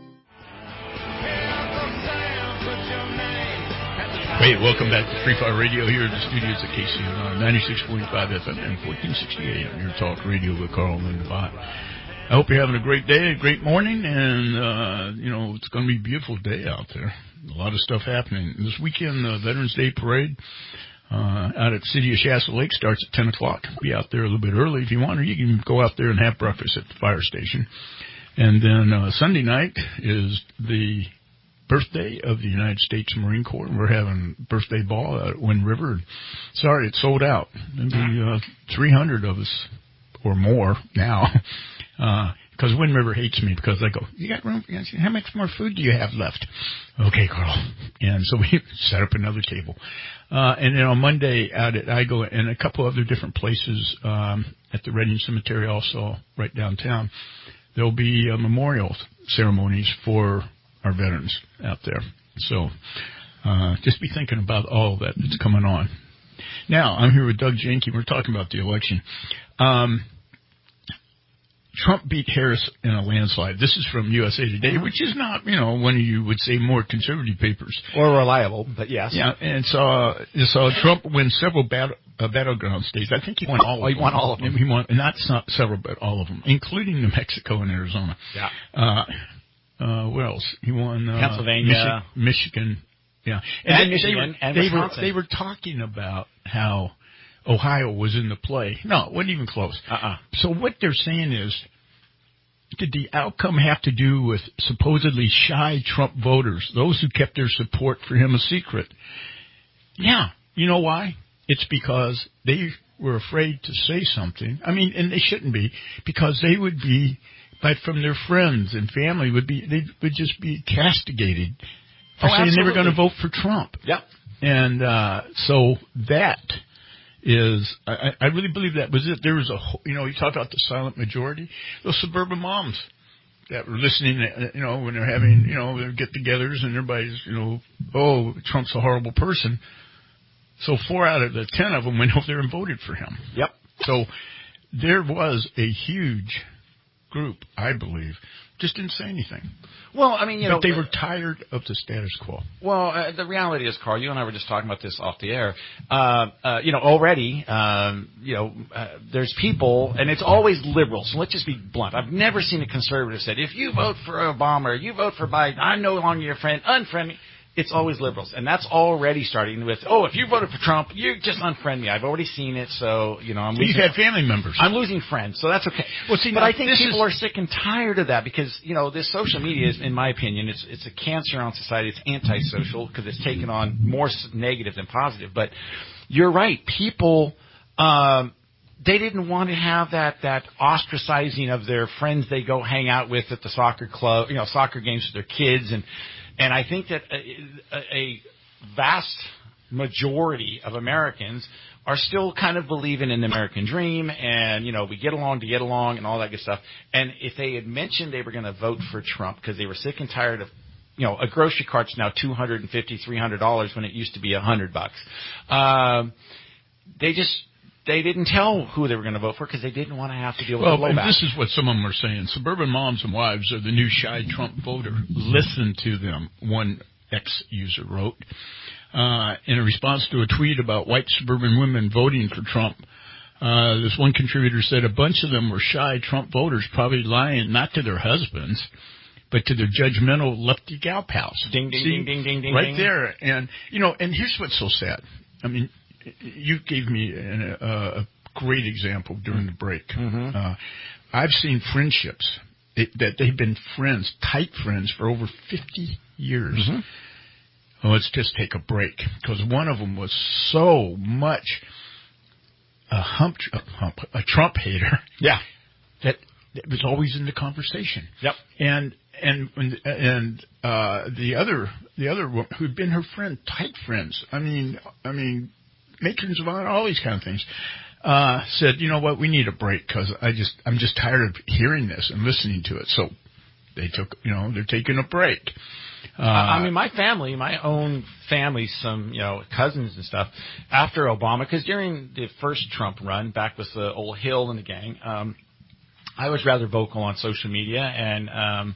Hey, welcome back to Free Fire Radio here in the studios at K C N R ninety-six point five F M and fourteen sixty A M, your talk radio with Carl and Bot. I hope you're having a great day, a great morning, and, uh, you know, it's going to be a beautiful day out there. A lot of stuff happening. This weekend, the Veterans Day Parade uh, out at the City of Shasta Lake starts at ten o'clock. Be out there a little bit early if you want, or you can go out there and have breakfast at the fire station. And then uh, Sunday night is the birthday of the United States Marine Corps. We're having a birthday ball at Wind River. Sorry, it's sold out. There'll be uh, three hundred of us or more now. Because uh, Wind River hates me because I go, you got room? How much more food do you have left? Okay, Carl. And so we set up another table. Uh, and then on Monday out at Igo and a couple other different places um, at the Reading Cemetery also right downtown, there'll be uh, memorial ceremonies for our veterans out there. So uh, just be thinking about all of that that's coming on. Now, I'm here with Doug Janke. We're talking about the election. Um, Trump beat Harris in a landslide. This is from U S A Today, which is not, you know, one of you would say more conservative papers. Or reliable, but yes. Yeah, and so, so Trump win several battle, uh, battleground states. I think he won all oh, of he them. He won all of them. He won, not some, several, but all of them, including New Mexico and Arizona. Yeah. Uh, uh, what else? He won uh, Pennsylvania, Michi- Michigan. Yeah, and, and they, Michigan they were, and they Wisconsin. were they were talking about how Ohio was in the play. No, it wasn't even close. Uh-uh. So what they're saying is, did the outcome have to do with supposedly shy Trump voters, those who kept their support for him a secret? Yeah. You know why? It's because they were afraid to say something. I mean, and they shouldn't be, because they would be, but from their friends and family would be, they would just be castigated for oh, saying absolutely. they were going to vote for Trump. Yep. And uh, so that is, I, I really believe that was it. There was a, you know, you talk about the silent majority, those suburban moms that were listening, you know, when they're having, you know, their get-togethers and everybody's, you know, oh, Trump's a horrible person. So four out of the ten of them went over there and voted for him. Yep. So there was a huge group, I believe, just didn't say anything. Well, I mean, you but know, they were tired of the status quo. Well, uh, the reality is, Carl, you and I were just talking about this off the air. Uh, uh, you know, already, um, you know, uh, there's people, and it's always liberals. So let's just be blunt. I've never seen a conservative say, if you vote for Obama or you vote for Biden, I'm no longer your friend. Unfriend me. it's always liberals. And that's already starting with, oh, if you voted for Trump, you just unfriend me. I've already seen it, so, you know, I'm losing. You've had family members. I'm losing friends, so that's okay. Well, see, but now, I think people is, are sick and tired of that because, you know, this social media is, in my opinion, it's it's a cancer on society. It's antisocial because it's taken on more negative than positive. But you're right. People, um, they didn't want to have that, that ostracizing of their friends they go hang out with at the soccer club, you know, soccer games with their kids. And, and I think that a, a vast majority of Americans are still kind of believing in the American dream and, you know, we get along to get along and all that good stuff. And if they had mentioned they were going to vote for Trump because they were sick and tired of, you know, a grocery cart's now two hundred fifty dollars, three hundred dollars when it used to be one hundred bucks. Um, they just, they didn't tell who they were going to vote for because they didn't want to have to deal with well, the blowback. Well, this is what some of them are saying. Suburban moms and wives are the new shy Trump voter. Listen to them, one ex-user wrote. Uh, in a response to a tweet about white suburban women voting for Trump, uh, this one contributor said a bunch of them were shy Trump voters, probably lying not to their husbands, but to their judgmental lefty gal pals. Ding, ding, See, ding, ding, ding, ding. Right ding. there. And, you know, and here's what's so sad. I mean, you gave me an, uh, a great example during the break. Mm-hmm. Uh, I've seen friendships it, that they've been friends, tight friends, for over fifty years. Mm-hmm. Well, let's just take a break because one of them was so much a hump, a, hump, a Trump hater. Yeah, that it was always in the conversation. Yep. And and and uh, the other the other woman who'd been her friend, tight friends. I mean, I mean, matrons of honor, all these kind of things. Uh, said, you know what, we need a break because I just I'm just tired of hearing this and listening to it. So they took, you know, they're taking a break. Uh, I mean, my family, my own family, some, you know, cousins and stuff, after Obama, because during the first Trump run, back with the old Hill and the gang, um, I was rather vocal on social media, and um,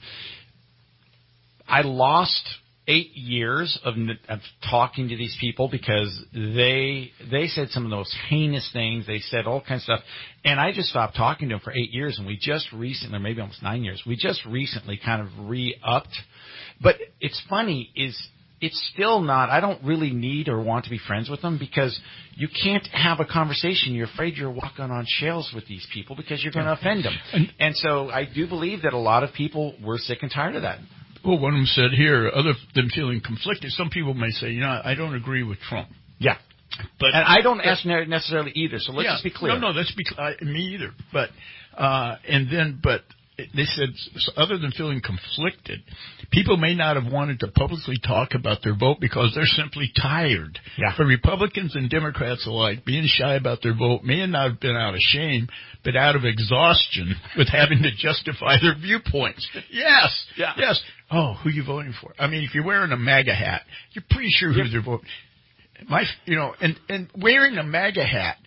I lost eight years of, of talking to these people because they they said some of the most heinous things. They said all kinds of stuff, and I just stopped talking to them for eight years, and we just recently, or maybe almost nine years, we just recently kind of re-upped. But it's funny is it's still not, I don't really need or want to be friends with them because you can't have a conversation. You're afraid you're walking on shells with these people because you're going to offend them. And, and so I do believe that a lot of people were sick and tired of that. Well, one of them said here, other than feeling conflicted, some people may say, you know, I don't agree with Trump. Yeah. But and I don't ask necessarily either, so let's yeah, just be clear. No, no, let's be uh, me either. But, uh, and then, but, they said, other than feeling conflicted, people may not have wanted to publicly talk about their vote because they're simply tired. Yeah. For Republicans and Democrats alike, being shy about their vote may not have been out of shame, but out of exhaustion with having to justify their viewpoints. Yes. Yeah. Yes. Oh, who are you voting for? I mean, if you're wearing a MAGA hat, you're pretty sure who yep. they're voting. My, you know, and, and wearing a MAGA hat,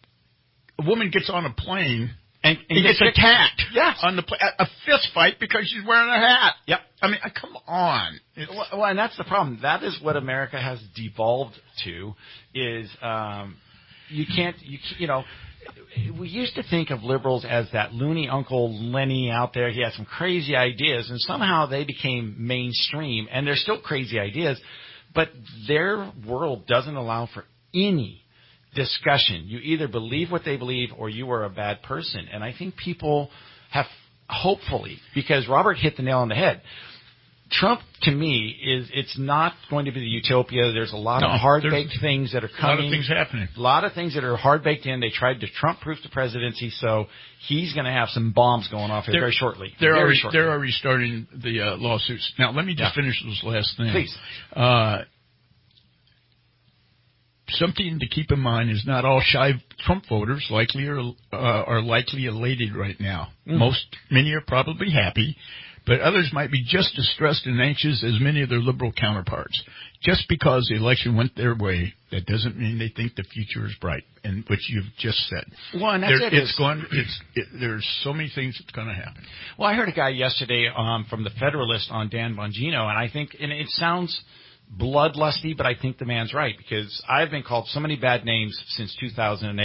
a woman gets on a plane And, and he gets gets attacked yes. on the pla- a fist fight because she's wearing a hat. Yep. I mean, come on. Well, well, and that's the problem. That is what America has devolved to. Is um, you can't you you know. We used to think of liberals as that loony Uncle Lenny out there. He had some crazy ideas, and somehow they became mainstream. And they're still crazy ideas, but their world doesn't allow for any discussion. You either believe what they believe or you are a bad person. And I think people have, hopefully, because Robert hit the nail on the head, Trump, to me, is it's not going to be the utopia. There's a lot no, of hard-baked things that are coming. A lot of things happening. A lot of things that are hard-baked in. They tried to Trump-proof the presidency, so he's going to have some bombs going off here they're, very shortly. They're, very already, shortly. they're already starting the uh, lawsuits. Now, let me just yeah. finish this last thing. Please. Uh, something to keep in mind is not all shy Trump voters likely are, uh, are likely elated right now. Mm. Most, many are probably happy, but others might be just as stressed and anxious as many of their liberal counterparts. Just because the election went their way, that doesn't mean they think the future is bright, and which you've just said. Well, and that's there, it. It's is, going. It's it, there's so many things that's going to happen. Well, I heard a guy yesterday um, from the Federalist on Dan Bongino, and I think, and it sounds bloodlusty, but I think the man's right because I've been called so many bad names since two thousand eight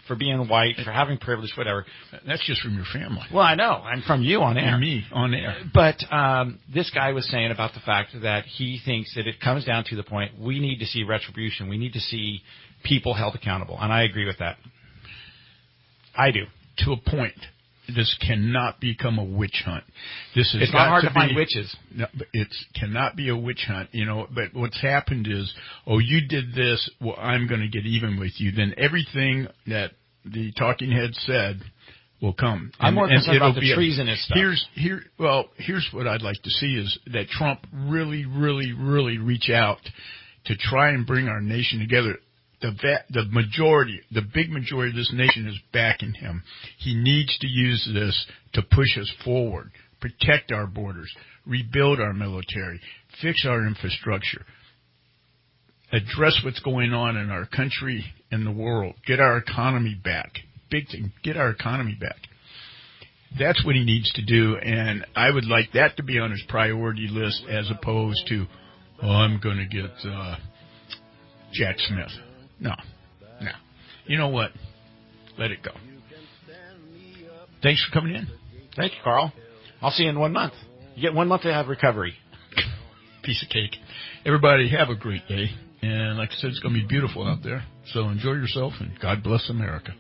for being white, for having privilege, whatever. That's just from your family. Well, I know, and from you on air. And me on air. But um, this guy was saying about the fact that he thinks that it comes down to the point we need to see retribution. We need to see people held accountable, and I agree with that. I do. To a point. This cannot become a witch hunt. This is it's not hard to, to find be, witches. No, it cannot be a witch hunt, you know. But what's happened is, oh, you did this, well, I'm going to get even with you. Then everything that the talking head said will come. I'm and, more and concerned about the be treasonous a, stuff. Here's here. Well, here's what I'd like to see is that Trump really, really, really reach out to try and bring our nation together. The va- the majority, the big majority of this nation is backing him. He needs to use this to push us forward, protect our borders, rebuild our military, fix our infrastructure, address what's going on in our country and the world, get our economy back. Big thing, get our economy back. That's what he needs to do, and I would like that to be on his priority list as opposed to, oh, I'm going to get uh, Jack Smith. No, no. You know what? Let it go. Thanks for coming in. Thank you, Carl. I'll see you in one month. You get one month to have recovery. Piece of cake. Everybody have a great day. And like I said, it's going to be beautiful out there. So enjoy yourself, and God bless America.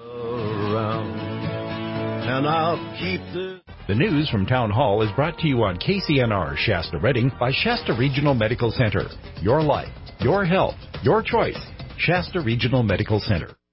And I'll keep the... The news from Town Hall is brought to you on K C N R Shasta Redding by Shasta Regional Medical Center. Your life, your health, your choice. Shasta Regional Medical Center.